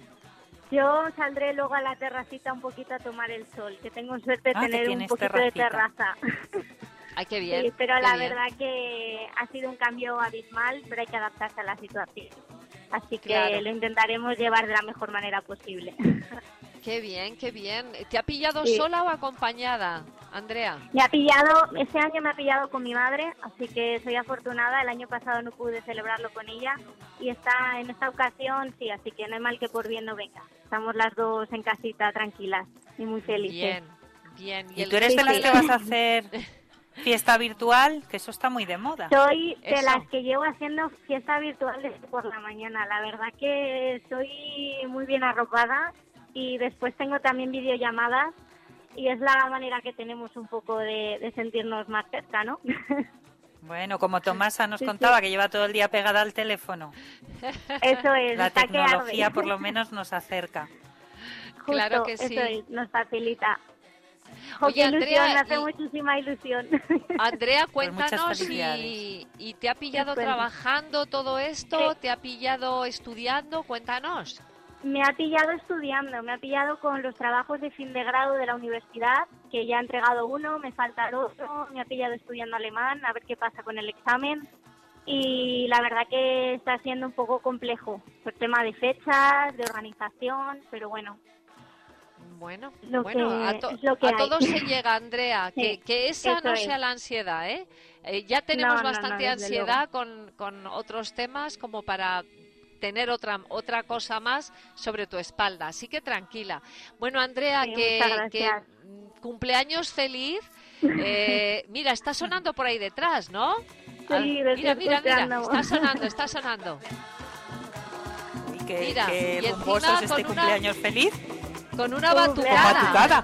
Yo saldré luego a la terracita un poquito a tomar el sol, que tengo suerte de Ah, que tener un tienes poquito terracita. de terraza. Ay, qué bien. Sí, pero qué la bien. verdad que ha sido un cambio abismal, pero hay que adaptarse a la situación. Así que Claro. lo intentaremos llevar de la mejor manera posible. Qué bien, qué bien. ¿Te ha pillado Sí. sola o acompañada, Andrea? Me ha pillado, este año me ha pillado con mi madre, así que soy afortunada. El año pasado no pude celebrarlo con ella y está en esta ocasión, sí, así que no hay mal que por bien no venga. Estamos las dos en casita tranquilas y muy felices. Bien, bien. ¿Y el tú eres de las resto que vas a hacer fiesta virtual? Que eso está muy de moda. Soy de Eso. las que llevo haciendo fiesta virtual desde por la mañana. La verdad que estoy muy bien arropada y después tengo también videollamadas y es la manera que tenemos un poco de, de sentirnos más cerca, ¿no? Bueno, como Tomasa nos Sí, contaba, sí. que lleva todo el día pegada al teléfono. Eso es, La está que arde. tecnología por lo menos nos acerca. Justo, Claro que sí. Eso es, nos facilita. Jo, Oye, qué ilusión, Andrea, me hace y- muchísima ilusión. Andrea, Pues muchas cuéntanos felicidades. y, y te ha pillado Estupendo. trabajando todo esto, te ha pillado estudiando, cuéntanos. Me ha pillado estudiando, me ha pillado con los trabajos de fin de grado de la universidad, que ya he entregado uno, me falta el otro, me ha pillado estudiando alemán, a ver qué pasa con el examen. Y la verdad que está siendo un poco complejo, por tema de fechas, de organización, pero bueno. Bueno, Lo bueno, que- a, to- es lo que a hay. todos se llega, Andrea, que, Sí, que esa eso no es. sea la ansiedad, ¿eh? Eh, ya tenemos No, no, no, bastante desde ansiedad con, con otros temas como para tener otra otra cosa más sobre tu espalda, así que tranquila. Bueno, Andrea, Sí, que, muchas que gracias. cumpleaños feliz. Eh, mira, está sonando por ahí detrás, ¿no? Ah, lo mira, estoy mira, mira, escuchando. está sonando, está sonando. Y que, Mira, que y rumbosos encima este con una- cumpleaños feliz. Con una batucada. batucada.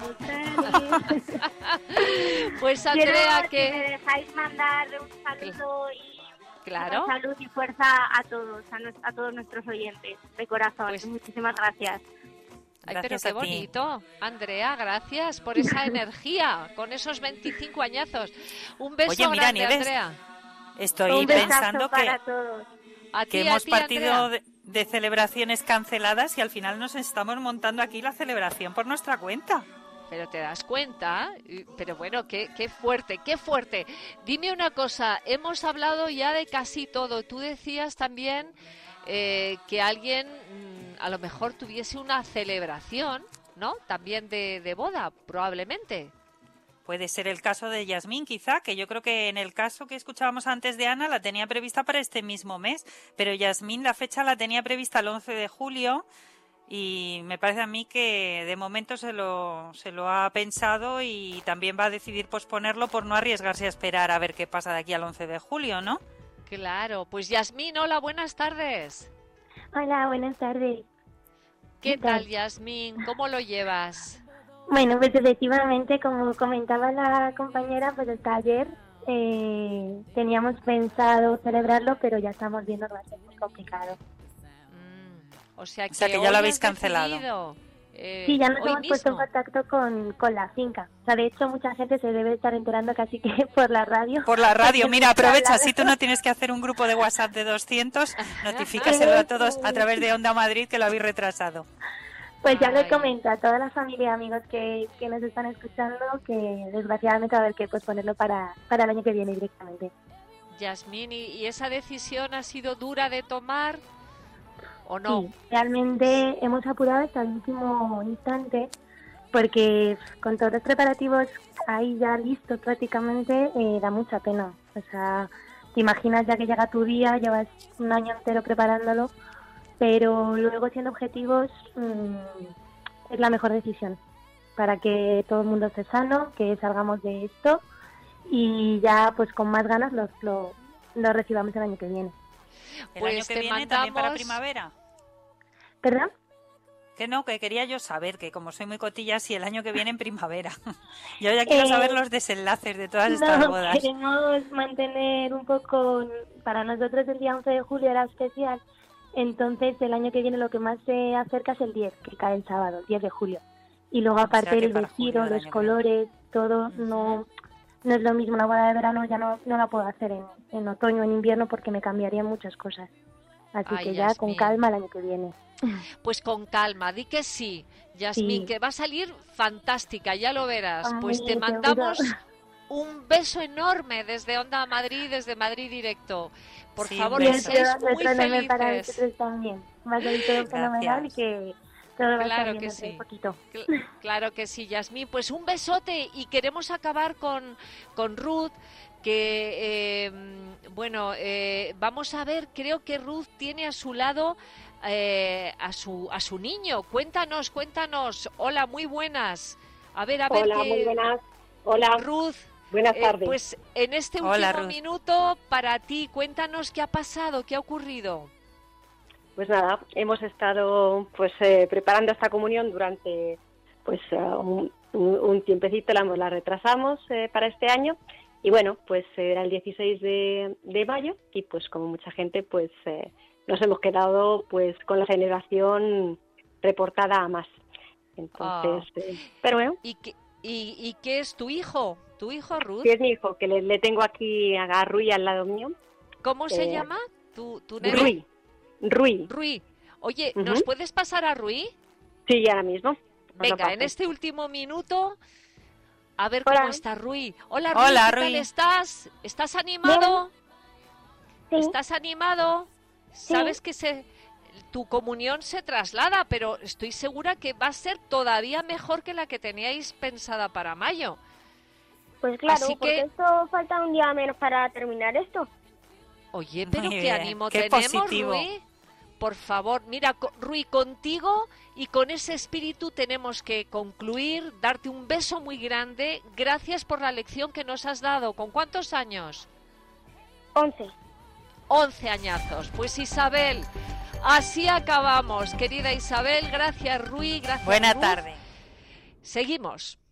Pues Andrea, Quiero, que... si me dejáis mandar un saludo y Claro. mucha salud y fuerza a todos, a, nues- a todos nuestros oyentes, de corazón. Muchísimas gracias. Ay, pero Gracias qué a ti. bonito. Andrea, gracias por esa energía, con esos veinticinco añazos. Un beso Oye, mira, grande, Nieves, Andrea. Estoy Un besazo pensando que, para todos. A que ti, a hemos ti, partido Andrea. de, de celebraciones canceladas y al final nos estamos montando aquí la celebración por nuestra cuenta. Pero te das cuenta, Y- pero bueno, qué, qué fuerte, qué fuerte. Dime una cosa, hemos hablado ya de casi todo. Tú decías también eh, que alguien mm, a lo mejor tuviese una celebración, ¿no? También de, de boda, probablemente. Puede ser el caso de Yasmín, quizá, que yo creo que en el caso que escuchábamos antes de Ana la tenía prevista para este mismo mes, pero Yasmín la fecha la tenía prevista el once de julio y me parece a mí que de momento se lo, se lo ha pensado y también va a decidir posponerlo por no arriesgarse a esperar a ver qué pasa de aquí al once de julio, ¿no? Claro, pues Yasmín, hola, buenas tardes. Hola, buenas tardes. ¿Qué ¿Qué tal? tal, Yasmín? ¿Cómo lo llevas? Bueno, pues efectivamente, como comentaba la compañera, pues hasta ayer eh, teníamos pensado celebrarlo, pero ya estamos viendo que va a ser muy complicado. O sea que, O sea que ya hoy lo habéis has cancelado. decidido, eh, Sí, ya nos hoy hemos puesto en mismo. contacto con, con la finca. O sea, de hecho, mucha gente se debe estar enterando casi que por la radio. Por la radio, Porque mira, hemos aprovecha, hablado. si tú no tienes que hacer un grupo de WhatsApp de doscientos, notifícaselo a todos a través de Onda Madrid que lo habéis retrasado. Pues ya le comento a toda la familia y amigos que, que nos están escuchando que desgraciadamente va a haber que posponerlo para, para el año que viene directamente. Yasmín, ¿y, y esa decisión ha sido dura de tomar o no? Sí, realmente hemos apurado hasta el último instante porque con todos los preparativos ahí ya listos prácticamente eh, da mucha pena. O sea, te imaginas ya que llega tu día, llevas un año entero preparándolo, pero luego siendo objetivos mmm, es la mejor decisión para que todo el mundo esté sano, que salgamos de esto y ya pues con más ganas lo, lo, lo recibamos el año que viene. ¿El Pues año que te viene también para mandamos- primavera? ¿Perdón? Que no, que quería yo saber, que como soy muy cotilla, si el año que viene en primavera. Yo ya quiero Eh, saber los desenlaces de todas estas No, bodas. queremos mantener un poco, para nosotros el día once de julio era especial, entonces el año que viene lo que más se acerca es el diez, que cae el sábado, el diez de julio. Y luego aparte que el para vestido, julio del los año que colores, todo, no no es lo mismo. Una boda de verano ya no, no la puedo hacer en, en otoño o en invierno porque me cambiarían muchas cosas. Así Ay, que ya con Yasmín. calma el año que viene. Pues con calma, di que sí, Yasmín, Sí. que va a salir fantástica, ya lo verás. Ay, Pues te seguro. mandamos un beso enorme desde Onda Madrid, desde Madrid Directo. Por Sí, favor, un que beso. seáis Otro muy enorme para felices. vosotros también. Va a salir todo fenomenal y que todo va a estar Claro bien que dentro de sí. poquito. Cl- Claro que sí, Yasmín. Pues un besote y queremos acabar con, con Ruth, que, eh, bueno, eh, vamos a ver, creo que Ruth tiene a su lado eh, a, su, a su niño. Cuéntanos, cuéntanos. Hola, muy buenas. A ver, a ver. Hola, qué- muy buenas. Hola. Ruth. Buenas eh, tardes. pues en este Hola, último Ruth. minuto, para ti, cuéntanos qué ha pasado, qué ha ocurrido. Pues nada, hemos estado pues eh, preparando esta comunión durante pues eh, un, un- un tiempecito, la, la retrasamos eh, para este año y bueno, pues era el dieciséis de, de mayo y pues como mucha gente pues eh, nos hemos quedado pues con la celebración reportada a más. Entonces, Ah. eh, pero bueno, ¿Y qué, y, y qué es tu hijo? ¿Tu hijo, Ruth? sí es mi hijo, que le, le tengo aquí a Rui al lado mío. ¿Cómo se Eh, llama? ¿Tu, tu nene? Rui, Rui. Rui. Oye, Ujú. ¿nos puedes pasar a Rui? Sí, ahora mismo. Os lo Venga, paso. en este último minuto, a ver Hola. cómo está Rui. Hola, Rui, Hola, ¿qué tal Rui. estás? ¿Estás animado? ¿Estás animado? Sí. Sabes que se, tu comunión se traslada, pero estoy segura que va a ser todavía mejor que la que teníais pensada para mayo. Pues claro, Así porque que- esto falta un día menos para terminar esto. Oye, pero Muy qué bien, ánimo qué tenemos, positivo. Rui. por favor, mira, Rui, contigo y con ese espíritu tenemos que concluir, darte un beso muy grande. Gracias por la lección que nos has dado. ¿Con cuántos años? Once. Once añazos. Pues Isabel, así acabamos, querida Isabel. Gracias, Rui. Gracias, Buena Ruth. tarde. Seguimos.